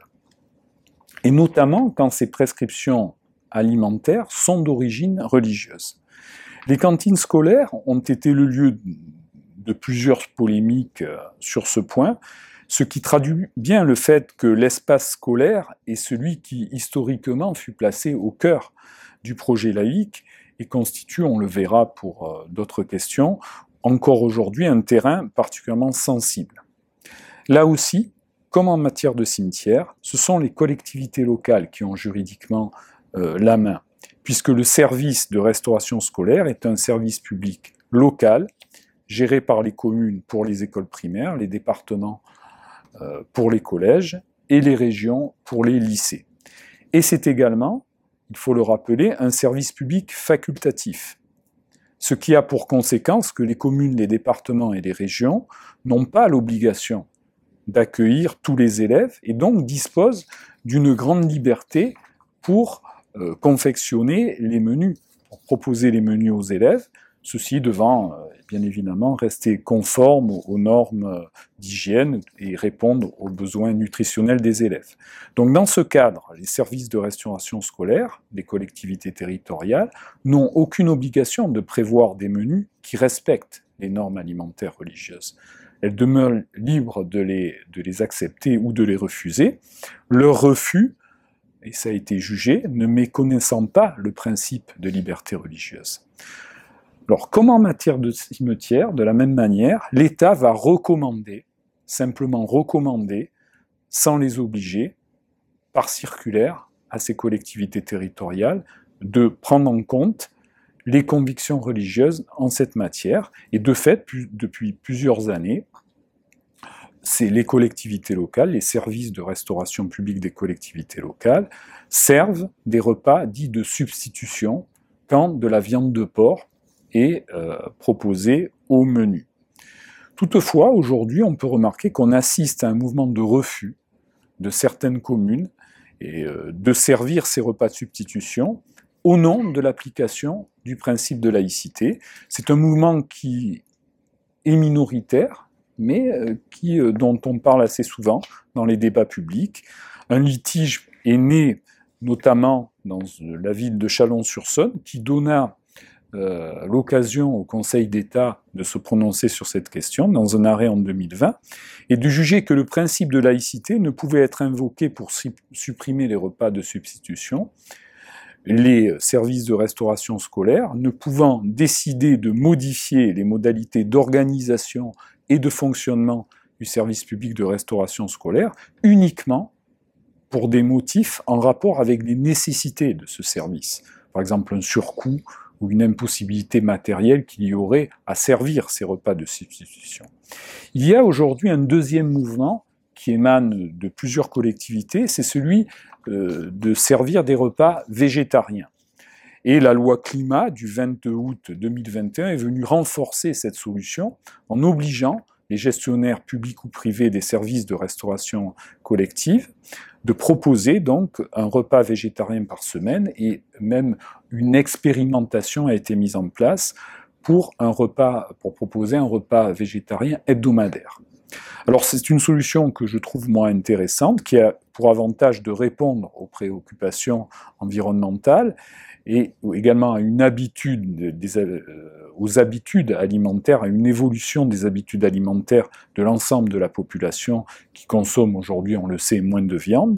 Et notamment quand ces prescriptions alimentaires sont d'origine religieuse. Les cantines scolaires ont été le lieu de plusieurs polémiques sur ce point, ce qui traduit bien le fait que l'espace scolaire est celui qui, historiquement, fut placé au cœur du projet laïque et constitue, on le verra pour d'autres questions, encore aujourd'hui un terrain particulièrement sensible. Là aussi, comme en matière de cimetière, ce sont les collectivités locales qui ont juridiquement euh, la main, puisque le service de restauration scolaire est un service public local, géré par les communes pour les écoles primaires, les départements euh, pour les collèges et les régions pour les lycées. Et c'est également, il faut le rappeler, un service public facultatif, ce qui a pour conséquence que les communes, les départements et les régions n'ont pas l'obligation d'accueillir tous les élèves et donc disposent d'une grande liberté pour euh, confectionner les menus, pour proposer les menus aux élèves, ceci devant euh, bien évidemment rester conforme aux, aux normes euh, d'hygiène et répondre aux besoins nutritionnels des élèves. Donc dans ce cadre, les services de restauration scolaire des collectivités territoriales n'ont aucune obligation de prévoir des menus qui respectent les normes alimentaires religieuses. Elles demeurent libres de les, de les accepter ou de les refuser. Leur refus, et ça a été jugé, ne méconnaissant pas le principe de liberté religieuse. Alors, comme en matière de cimetière, de la même manière, l'État va recommander, simplement recommander, sans les obliger, par circulaire, à ces collectivités territoriales, de prendre en compte les convictions religieuses en cette matière. Et de fait, depuis plusieurs années, c'est les collectivités locales, les services de restauration publique des collectivités locales, servent des repas dits de substitution quand de la viande de porc est euh, proposée au menu. Toutefois, aujourd'hui, on peut remarquer qu'on assiste à un mouvement de refus de certaines communes et, euh, de servir ces repas de substitution au nom de l'application du principe de laïcité. C'est un mouvement qui est minoritaire, mais qui, dont on parle assez souvent dans les débats publics. Un litige est né notamment dans la ville de Chalon-sur-Saône, qui donna euh, l'occasion au Conseil d'État de se prononcer sur cette question dans un arrêt en deux mille vingt, et de juger que le principe de laïcité ne pouvait être invoqué pour supprimer les repas de substitution, les services de restauration scolaire ne pouvant décider de modifier les modalités d'organisation et de fonctionnement du service public de restauration scolaire uniquement pour des motifs en rapport avec les nécessités de ce service. Par exemple, un surcoût ou une impossibilité matérielle qu'il y aurait à servir ces repas de substitution. Il y a aujourd'hui un deuxième mouvement qui émane de plusieurs collectivités, c'est celui euh, de servir des repas végétariens. Et la loi climat du vingt août deux mille vingt et un est venue renforcer cette solution en obligeant les gestionnaires publics ou privés des services de restauration collective de proposer donc un repas végétarien par semaine, et même une expérimentation a été mise en place pour un repas, pour proposer un repas végétarien hebdomadaire. Alors c'est une solution que je trouve moi intéressante, qui a pour avantage de répondre aux préoccupations environnementales et également à une habitude, des, euh, aux habitudes alimentaires, à une évolution des habitudes alimentaires de l'ensemble de la population qui consomme aujourd'hui, on le sait, moins de viande.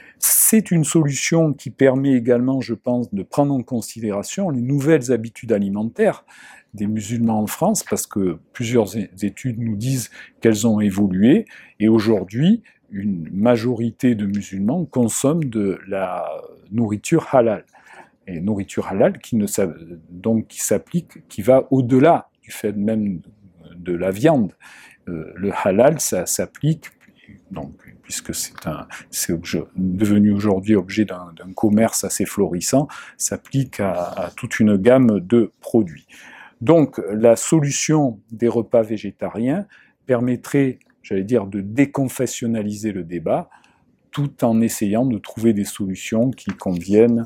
C'est une solution qui permet également, je pense, de prendre en considération les nouvelles habitudes alimentaires des musulmans en France, parce que plusieurs études nous disent qu'elles ont évolué, et aujourd'hui, une majorité de musulmans consomment de la nourriture halal. Et nourriture halal qui ne donc qui s'applique, qui va au-delà du fait même de la viande. Euh, le halal, ça s'applique, donc puisque c'est un, c'est objet, devenu aujourd'hui objet d'un, d'un commerce assez florissant, s'applique à, à toute une gamme de produits. Donc la solution des repas végétariens permettrait, j'allais dire, de déconfessionnaliser le débat, tout en essayant de trouver des solutions qui conviennent,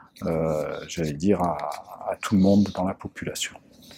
euh, j'allais dire, à, à tout le monde dans la population.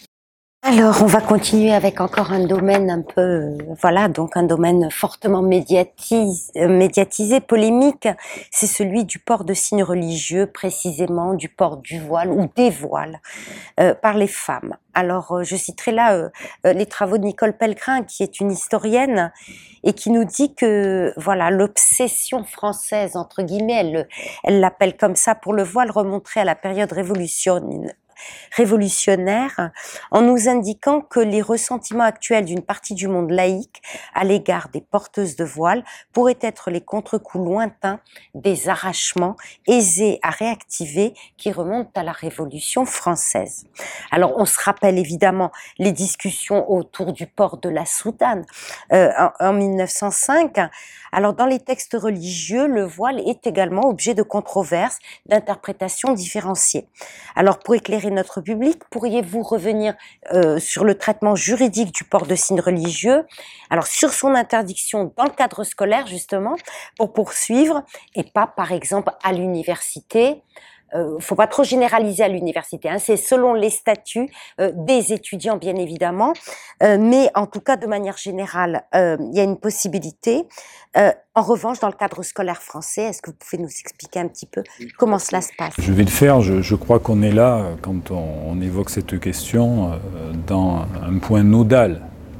Alors, on va continuer avec encore un domaine un peu, euh, voilà, donc un domaine fortement médiatis, euh, médiatisé, polémique. C'est celui du port de signes religieux, précisément du port du voile ou des voiles euh, par les femmes. Alors, euh, je citerai là euh, euh, les travaux de Nicole Pellegrin, qui est une historienne et qui nous dit que, voilà, l'obsession française, entre guillemets, elle, elle l'appelle comme ça, pour le voile remonterait à la période révolutionnaire. révolutionnaire en nous indiquant que les ressentiments actuels d'une partie du monde laïque à l'égard des porteuses de voile pourraient être les contre-coups lointains des arrachements aisés à réactiver qui remontent à la Révolution française. Alors on se rappelle évidemment les discussions autour du port de la soutane euh, en, en mille neuf cent cinq. Alors dans les textes religieux, le voile est également objet de controverses, d'interprétations différenciées. Alors pour éclairer notre public, pourriez-vous revenir euh, sur le traitement juridique du port de signes religieux, alors sur son interdiction dans le cadre scolaire justement, pour poursuivre, et pas par exemple à l'université. Euh, faut pas trop généraliser à l'université, hein, c'est selon les statuts euh, des étudiants bien évidemment, euh, mais en tout cas de manière générale, euh, il y a une possibilité. Euh, en revanche, dans le cadre scolaire français, est-ce que vous pouvez nous expliquer un petit peu comment cela se passe ? Je vais le faire, je, je crois qu'on est là, quand on, on évoque cette question, euh, dans un point nodal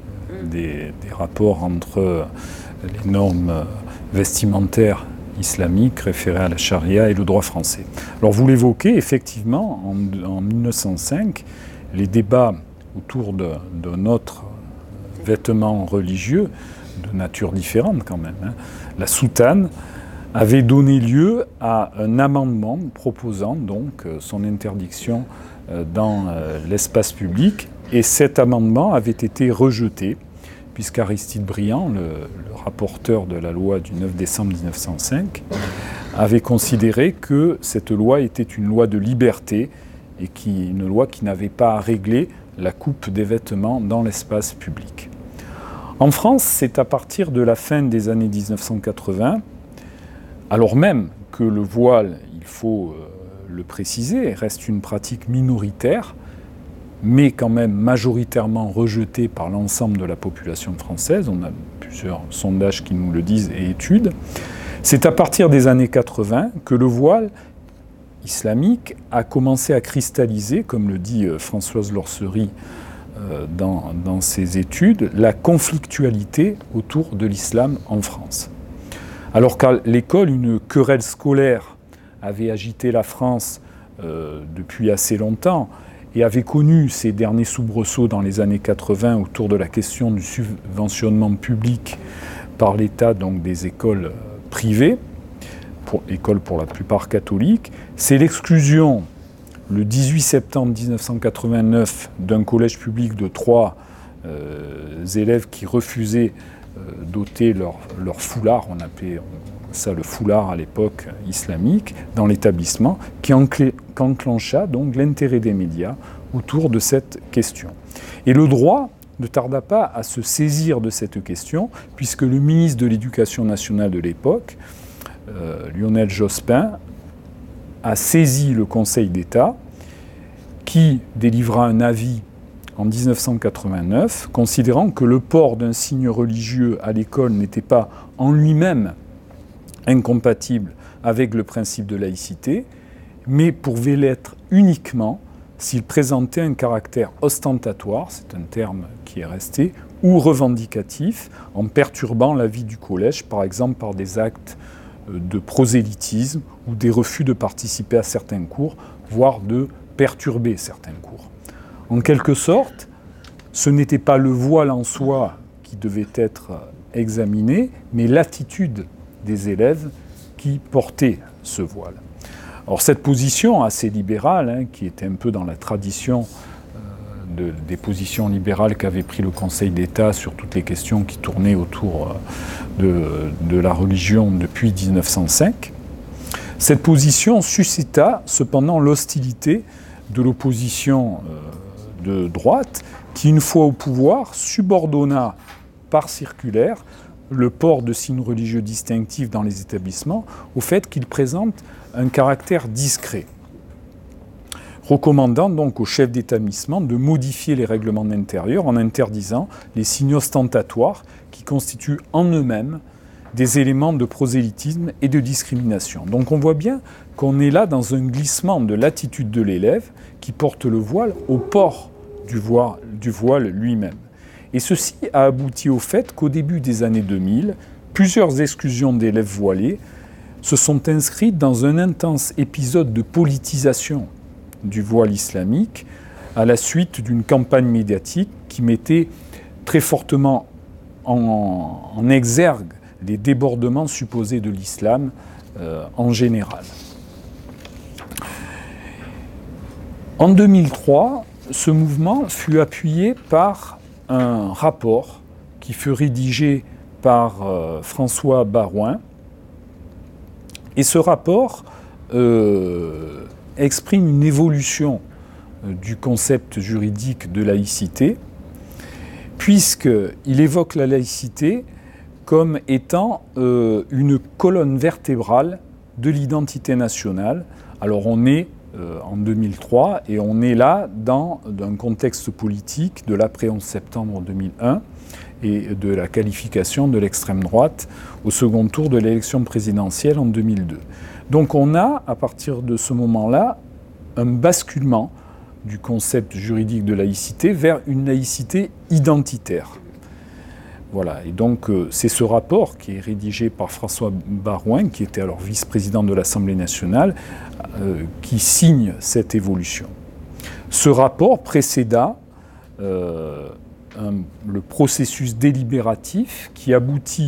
des, des rapports entre les normes vestimentaires islamique référé à la charia et le droit français. Alors vous l'évoquez, effectivement, en, en mille neuf cent cinq, les débats autour de, de notre vêtement religieux, de nature différente quand même, hein, la soutane, avait donné lieu à un amendement proposant donc son interdiction dans l'espace public, et cet amendement avait été rejeté, puisqu'Aristide Briand, le, le rapporteur de la loi du neuf décembre mille neuf cent cinq, avait considéré que cette loi était une loi de liberté et qui, une loi qui n'avait pas à régler la coupe des vêtements dans l'espace public. En France, c'est à partir de la fin des années mille neuf cent quatre-vingts, alors même que le voile, il faut euh, le préciser, reste une pratique minoritaire, mais quand même majoritairement rejeté par l'ensemble de la population française. On a plusieurs sondages qui nous le disent et études. C'est à partir des années quatre-vingts que le voile islamique a commencé à cristalliser, comme le dit Françoise Lorcerie dans, dans ses études, la conflictualité autour de l'islam en France. Alors qu'à l'école, une querelle scolaire avait agité la France euh, depuis assez longtemps, et avait connu ces derniers soubresauts dans les années quatre-vingts autour de la question du subventionnement public par l'État donc des écoles privées, pour, école pour la plupart catholique. C'est l'exclusion, le dix-huit septembre mille neuf cent quatre-vingt-neuf, d'un collège public de trois euh, élèves qui refusaient euh, d'ôter leur, leur foulard, on appelait ça le foulard à l'époque islamique, dans l'établissement, qui enclencha donc l'intérêt des médias autour de cette question. Et le droit ne tarda pas à se saisir de cette question, puisque le ministre de l'Éducation nationale de l'époque, euh, Lionel Jospin, a saisi le Conseil d'État, qui délivra un avis en mille neuf cent quatre-vingt-neuf, considérant que le port d'un signe religieux à l'école n'était pas en lui-même incompatible avec le principe de laïcité, mais pouvait l'être uniquement s'il présentait un caractère ostentatoire, c'est un terme qui est resté, ou revendicatif, en perturbant la vie du collège, par exemple par des actes de prosélytisme ou des refus de participer à certains cours, voire de perturber certains cours. En quelque sorte, ce n'était pas le voile en soi qui devait être examiné, mais l'attitude des élèves qui portaient ce voile. Alors cette position assez libérale, hein, qui était un peu dans la tradition euh, de, des positions libérales qu'avait pris le Conseil d'État sur toutes les questions qui tournaient autour euh, de, de la religion depuis mille neuf cent cinq, cette position suscita cependant l'hostilité de l'opposition euh, de droite, qui une fois au pouvoir subordonna par circulaire le port de signes religieux distinctifs dans les établissements au fait qu'ils présentent un caractère discret, recommandant donc au chef d'établissement de modifier les règlements d'intérieur en interdisant les signes ostentatoires qui constituent en eux-mêmes des éléments de prosélytisme et de discrimination. Donc on voit bien qu'on est là dans un glissement de l'attitude de l'élève qui porte le voile au port du voile, du voile lui-même. Et ceci a abouti au fait qu'au début des années deux mille, plusieurs exclusions d'élèves voilés se sont inscrites dans un intense épisode de politisation du voile islamique à la suite d'une campagne médiatique qui mettait très fortement en, en exergue les débordements supposés de l'islam euh, en général. En deux mille trois, ce mouvement fut appuyé par un rapport qui fut rédigé par euh, François Baroin. Et ce rapport euh, exprime une évolution euh, du concept juridique de laïcité, puisqu'il évoque la laïcité comme étant euh, une colonne vertébrale de l'identité nationale. Alors on est euh, en deux mille trois et on est là dans un contexte politique de l'après onze septembre deux mille un et de la qualification de l'extrême droite au second tour de l'élection présidentielle en deux mille deux. Donc on a, à partir de ce moment-là, un basculement du concept juridique de laïcité vers une laïcité identitaire. Voilà, et donc euh, c'est ce rapport qui est rédigé par François Baroin, qui était alors vice-président de l'Assemblée nationale, euh, qui signe cette évolution. Ce rapport précéda euh, un, le processus délibératif qui aboutit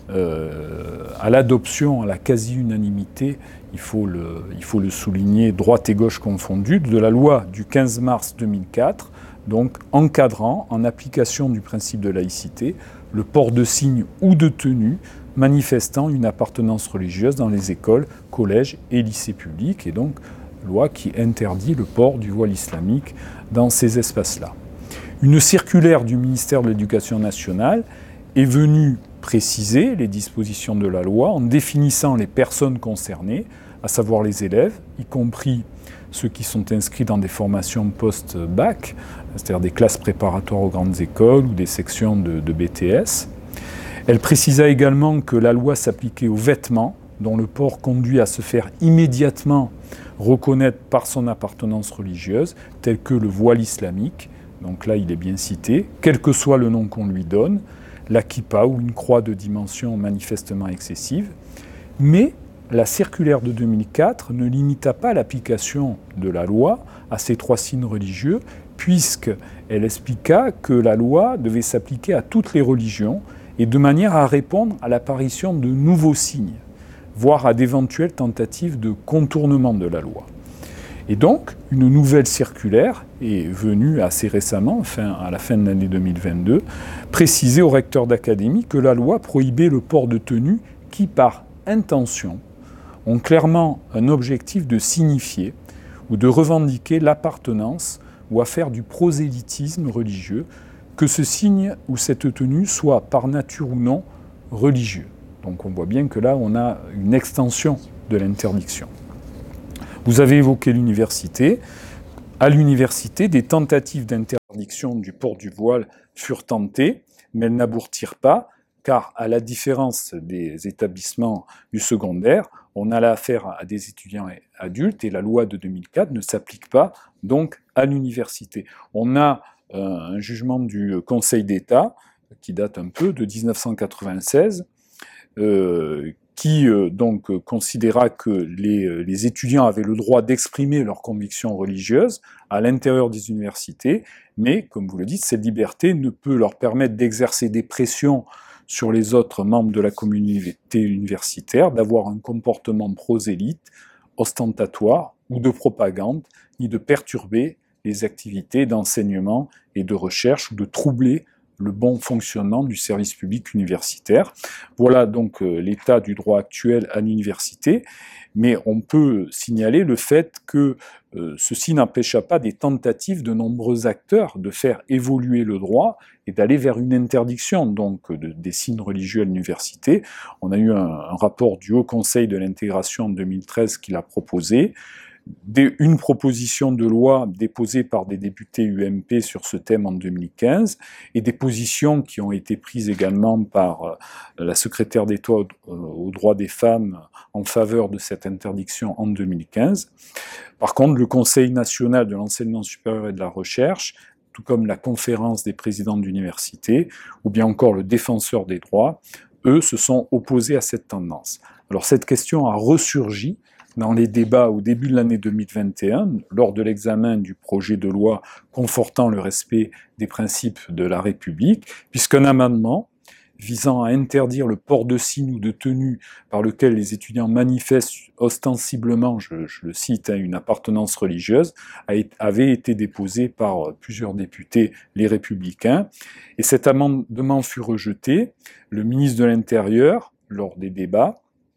euh, à l'adoption, à la quasi-unanimité, il faut le, il faut le souligner, droite et gauche confondues, de la loi du quinze mars deux mille quatre, donc encadrant, en application du principe de laïcité, le port de signes ou de tenues manifestant une appartenance religieuse dans les écoles, collèges et lycées publics, et donc loi qui interdit le port du voile islamique dans ces espaces-là. Une circulaire du ministère de l'Éducation nationale est venue préciser les dispositions de la loi en définissant les personnes concernées, à savoir les élèves, y compris ceux qui sont inscrits dans des formations post-bac, c'est-à-dire des classes préparatoires aux grandes écoles ou des sections de, de B T S. Elle précisa également que la loi s'appliquait aux vêtements, dont le port conduit à se faire immédiatement reconnaître par son appartenance religieuse, tel que le voile islamique, donc là il est bien cité, quel que soit le nom qu'on lui donne, la kippa ou une croix de dimension manifestement excessive, mais la circulaire de deux mille quatre ne limita pas l'application de la loi à ces trois signes religieux, puisqu'elle expliqua que la loi devait s'appliquer à toutes les religions et de manière à répondre à l'apparition de nouveaux signes. voire à d'éventuelles tentatives de contournement de la loi. Et donc, une nouvelle circulaire est venue assez récemment, enfin, à la fin de l'année deux mille vingt-deux, préciser aux recteurs d'académie que la loi prohibait le port de tenues qui, par intention, ont clairement un objectif de signifier ou de revendiquer l'appartenance ou à faire du prosélytisme religieux, que ce signe ou cette tenue soit par nature ou non religieux. Donc on voit bien que là, on a une extension de l'interdiction. Vous avez évoqué l'université. À l'université, des tentatives d'interdiction du port du voile furent tentées, mais elles n'aboutirent pas, car à la différence des établissements du secondaire, on a là affaire à des étudiants adultes et la loi de deux mille quatre ne s'applique pas donc à l'université. On a euh, un jugement du Conseil d'État qui date un peu de dix-neuf cent quatre-vingt-seize, euh, qui euh, donc considéra que les, les étudiants avaient le droit d'exprimer leurs convictions religieuses à l'intérieur des universités, mais, comme vous le dites, cette liberté ne peut leur permettre d'exercer des pressions sur les autres membres de la communauté universitaire, d'avoir un comportement prosélyte, ostentatoire ou de propagande, ni de perturber les activités d'enseignement et de recherche ou de troubler le bon fonctionnement du service public universitaire. Voilà donc euh, l'état du droit actuel à l'université, mais on peut signaler le fait que euh, ceci n'empêcha pas des tentatives de nombreux acteurs de faire évoluer le droit et d'aller vers une interdiction donc de, des signes religieux à l'université. On a eu un, un rapport du Haut Conseil de l'intégration en deux mille treize qui l'a proposé. Des, une proposition de loi déposée par des députés U M P sur ce thème en deux mille quinze et des positions qui ont été prises également par euh, la secrétaire d'État aux, aux droits des femmes en faveur de cette interdiction en deux mille quinze. Par contre, le Conseil national de l'enseignement supérieur et de la recherche, tout comme la conférence des présidents d'université, ou bien encore le défenseur des droits, eux se sont opposés à cette tendance. Alors cette question a ressurgi dans les débats au début de l'année deux mille vingt et un, lors de l'examen du projet de loi confortant le respect des principes de la République, puisqu'un amendement visant à interdire le port de signes ou de tenues par lequel les étudiants manifestent ostensiblement, je, je le cite, hein, une appartenance religieuse, a, avait été déposé par plusieurs députés, les Républicains, et cet amendement fut rejeté. Le ministre de l'Intérieur, lors des débats,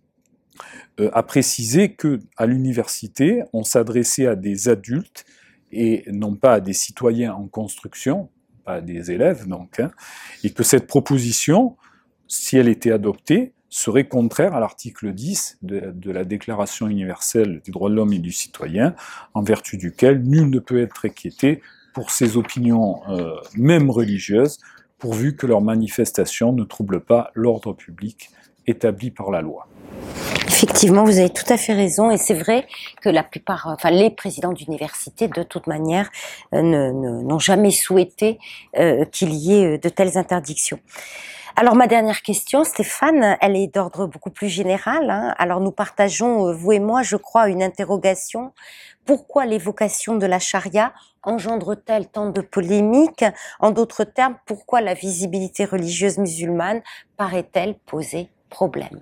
Euh, a précisé qu'à l'université, on s'adressait à des adultes et non pas à des citoyens en construction, pas à des élèves donc, hein, et que cette proposition, si elle était adoptée, serait contraire à l'article dix de, de la Déclaration universelle des droits de l'homme et du citoyen, en vertu duquel nul ne peut être inquiété pour ses opinions, euh, même religieuses, pourvu que leurs manifestations ne troublent pas l'ordre public établi par la loi. Effectivement, vous avez tout à fait raison, et c'est vrai que la plupart, enfin les présidents d'université, de toute manière, euh, ne, ne, n'ont jamais souhaité euh, qu'il y ait de telles interdictions. Alors ma dernière question, Stéphane, elle est d'ordre beaucoup plus général. Hein. Alors nous partageons, vous et moi, je crois, une interrogation. Pourquoi l'évocation de la charia engendre-t-elle tant de polémiques? En d'autres termes, pourquoi la visibilité religieuse musulmane paraît-elle poser problème?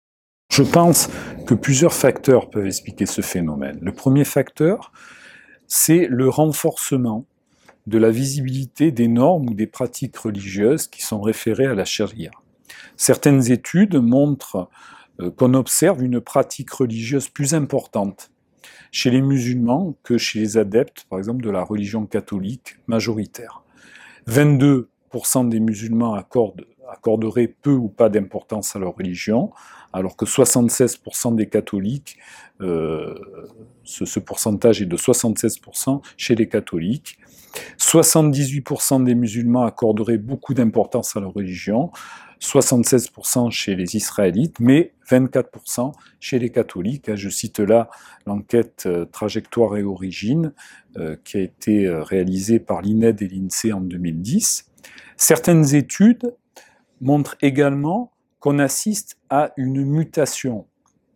Je pense que plusieurs facteurs peuvent expliquer ce phénomène. Le premier facteur, c'est le renforcement de la visibilité des normes ou des pratiques religieuses qui sont référées à la charia. Certaines études montrent qu'on observe une pratique religieuse plus importante chez les musulmans que chez les adeptes, par exemple, de la religion catholique majoritaire. vingt-deux pour cent des musulmans accordent, accorderaient peu ou pas d'importance à leur religion, alors que soixante-seize pour cent des catholiques, euh, ce, ce pourcentage est de soixante-seize pour cent chez les catholiques. soixante-dix-huit pour cent des musulmans accorderaient beaucoup d'importance à leur religion, soixante-seize pour cent chez les israélites, mais vingt-quatre pour cent chez les catholiques. Je cite là l'enquête euh, Trajectoire et Origine, euh, qui a été réalisée par l'I N E D et l'INSEE en deux mille dix. Certaines études montrent également qu'on assiste à une mutation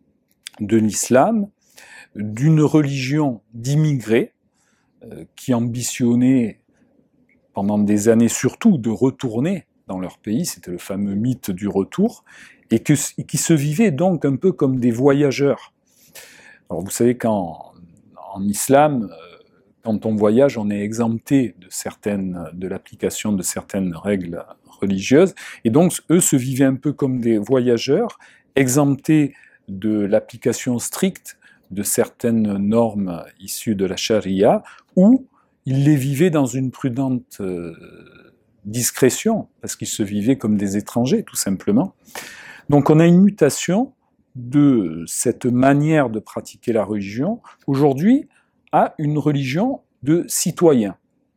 de l'islam, d'une religion d'immigrés euh, qui ambitionnaient pendant des années surtout de retourner dans leur pays, c'était le fameux mythe du retour, et, que, et qui se vivaient donc un peu comme des voyageurs. Alors vous savez qu'en en islam, quand on voyage, on est exempté de, certaines, de l'application de certaines règles religieuses, et donc eux se vivaient un peu comme des voyageurs, exemptés de l'application stricte de certaines normes issues de la charia, ou ils les vivaient dans une prudente euh, discrétion, parce qu'ils se vivaient comme des étrangers, tout simplement. Donc on a une mutation de cette manière de pratiquer la religion, aujourd'hui, à une religion de citoyens,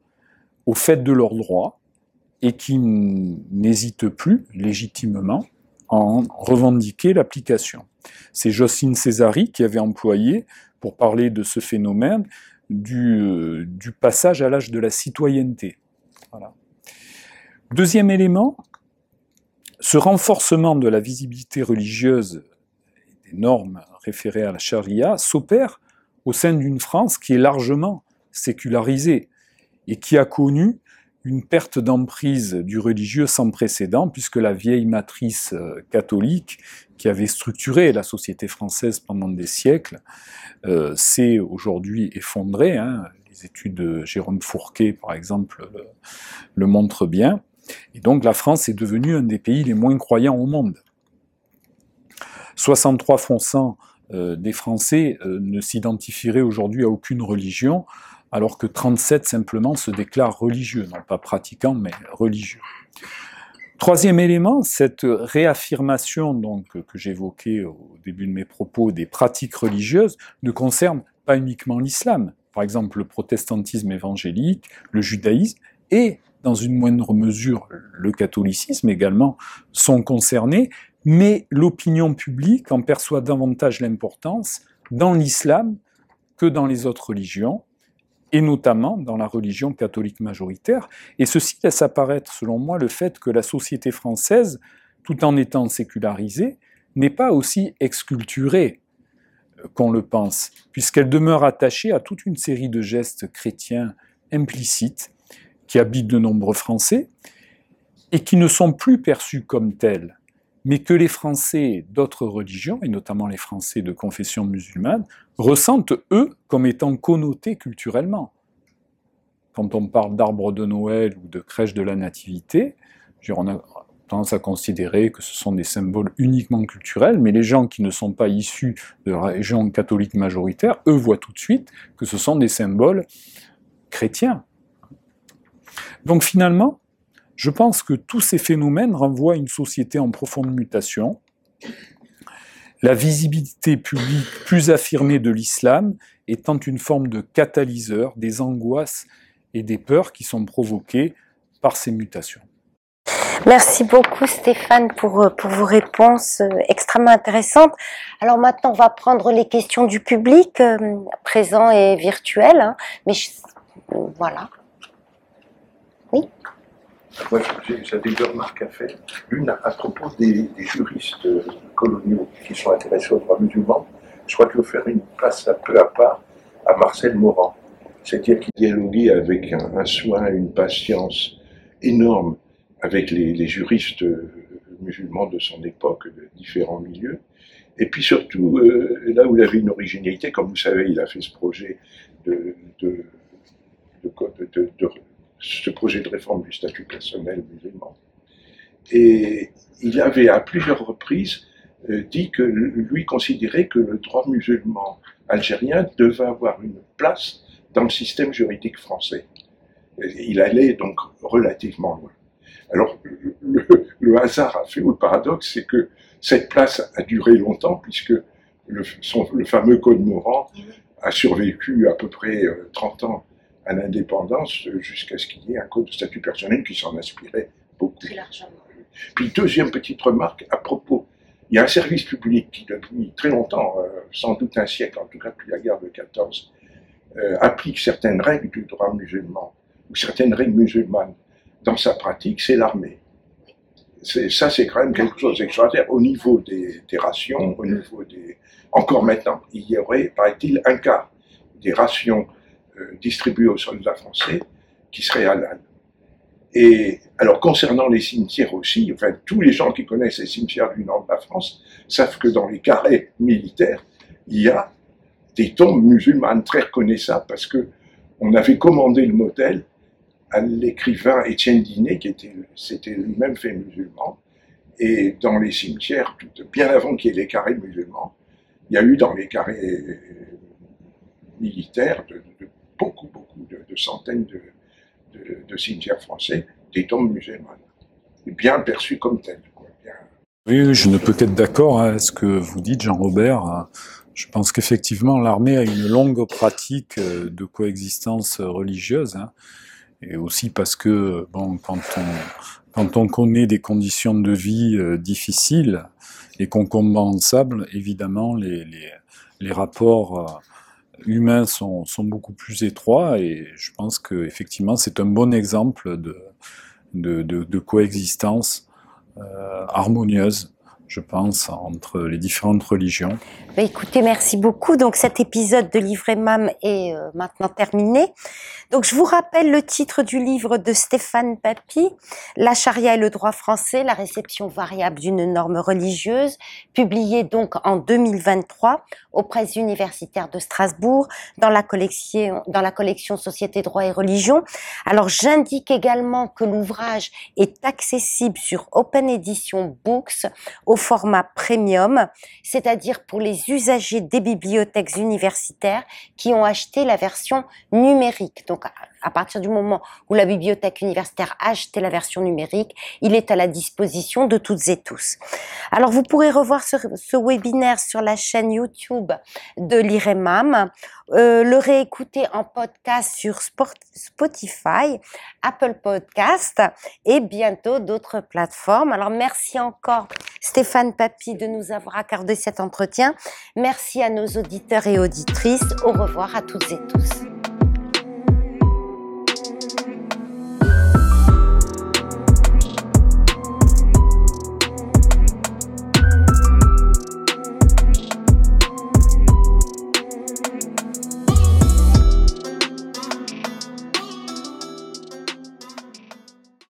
au fait de leurs droits, et qui n'hésitent plus, légitimement, à en revendiquer l'application. C'est Jocelyne Césari qui avait employé, pour parler de ce phénomène, du, euh, du passage à l'âge de la citoyenneté. Voilà. Deuxième élément, ce renforcement de la visibilité religieuse des normes référées à la charia s'opère au sein d'une France qui est largement sécularisée et qui a connu une perte d'emprise du religieux sans précédent, puisque la vieille matrice catholique qui avait structuré la société française pendant des siècles euh, s'est aujourd'hui effondrée. Hein. Les études de Jérôme Fourquet, par exemple, le, le montrent bien. Et donc la France est devenue un des pays les moins croyants au monde. soixante-trois pour cent euh, des Français euh, ne s'identifieraient aujourd'hui à aucune religion, alors que trente-sept simplement se déclarent religieux, non pas pratiquants, mais religieux. Troisième élément, cette réaffirmation donc, que j'évoquais au début de mes propos des pratiques religieuses ne concerne pas uniquement l'islam. Par exemple, le protestantisme évangélique, le judaïsme et, dans une moindre mesure, le catholicisme également sont concernés, mais l'opinion publique en perçoit davantage l'importance dans l'islam que dans les autres religions, et notamment dans la religion catholique majoritaire. Et ceci laisse apparaître, selon moi, le fait que la société française, tout en étant sécularisée, n'est pas aussi exculturée qu'on le pense, puisqu'elle demeure attachée à toute une série de gestes chrétiens implicites qui habitent de nombreux Français et qui ne sont plus perçus comme tels, mais que les Français d'autres religions, et notamment les Français de confession musulmane, ressentent, eux, comme étant connotés culturellement. Quand on parle d'arbre de Noël ou de crèche de la Nativité, on a tendance à considérer que ce sont des symboles uniquement culturels, mais les gens qui ne sont pas issus de la région catholique majoritaire, eux voient tout de suite que ce sont des symboles chrétiens. Donc finalement, je pense que tous ces phénomènes renvoient à une société en profonde mutation. La visibilité publique plus affirmée de l'islam étant une forme de catalyseur des angoisses et des peurs qui sont provoquées par ces mutations. Merci beaucoup Stéphane pour, pour vos réponses extrêmement intéressantes. Alors maintenant, on va prendre les questions du public, euh, présent et virtuel. Hein, mais je, euh, voilà. Oui. Moi, j'avais deux remarques à faire. L'une à propos des, des juristes coloniaux qui sont intéressés aux droits musulmans. Je crois qu'il faut faire une place un peu à part à Marcel Morand. C'est-à-dire qu'il dialoguait avec un, un soin, une patience énorme avec les, les juristes musulmans de son époque, de différents milieux. Et puis surtout, euh, là où il avait une originalité, comme vous savez, il a fait ce projet de, de, de, de, de, de ce projet de réforme du statut personnel musulman. Et il avait à plusieurs reprises euh, dit que lui considérait que le droit musulman algérien devait avoir une place dans le système juridique français. Et il allait donc relativement loin. Alors, le, le hasard a fait, ou le paradoxe, c'est que cette place a duré longtemps, puisque le, son, le fameux Code Morand a survécu à peu près euh, trente ans à l'indépendance, jusqu'à ce qu'il y ait un code de statut personnel qui s'en inspirait beaucoup. Très largement. Puis, deuxième petite remarque, à propos, il y a un service public qui, depuis très longtemps, euh, sans doute un siècle, en tout cas depuis la guerre de quatorze, euh, applique certaines règles du droit musulman, ou certaines règles musulmanes dans sa pratique, c'est l'armée. C'est, ça, c'est quand même quelque chose d'extraordinaire. Au niveau des, des rations, au niveau des... Encore maintenant, il y aurait, paraît-il, un quart des rations euh, distribuées aux soldats français qui seraient halal. Et alors, concernant les cimetières aussi, enfin, tous les gens qui connaissent les cimetières du nord de la France savent que dans les carrés militaires, il y a des tombes musulmanes très reconnaissables parce que on avait commandé le modèle à l'écrivain Étienne Dinet, qui était, s'était lui-même fait musulman. Et dans les cimetières, tout, bien avant qu'il y ait les carrés musulmans, il y a eu dans les carrés militaires de, de beaucoup, beaucoup, de, de centaines de, de, de cimetières français, des tombes musulmanes, et bien perçues comme telles. Quoi, bien... Oui, je ne peux qu'être d'accord avec ce que vous dites, Jean-Robert. Je pense qu'effectivement, l'armée a une longue pratique de coexistence religieuse, hein, et aussi parce que, bon, quand on, quand on connaît des conditions de vie euh, difficiles et qu'on combat ensemble, évidemment, les, les, les rapports euh, humains sont, sont beaucoup plus étroits, et je pense que effectivement, c'est un bon exemple de, de, de, de coexistence euh, harmonieuse, je pense, entre les différentes religions. Bah écoutez, merci beaucoup. Donc cet épisode de Livre et Mam est euh, maintenant terminé. Donc je vous rappelle le titre du livre de Stéphane Papy, La charia et le droit français, la réception variable d'une norme religieuse, publié donc en deux mille vingt-trois aux presses universitaires de Strasbourg dans la collection, dans la collection Société, droit et religion. Alors j'indique également que l'ouvrage est accessible sur Open Edition Books au format premium, c'est-à-dire pour les usagers des bibliothèques universitaires qui ont acheté la version numérique. Donc, à partir du moment où la bibliothèque universitaire a acheté la version numérique, il est à la disposition de toutes et tous. Alors, vous pourrez revoir ce, ce webinaire sur la chaîne YouTube de Lire et Mam, euh, le réécouter en podcast sur Spotify, Apple Podcast et bientôt d'autres plateformes. Alors, merci encore Stéphane Papy de nous avoir accordé cet entretien. Merci à nos auditeurs et auditrices. Au revoir à toutes et tous.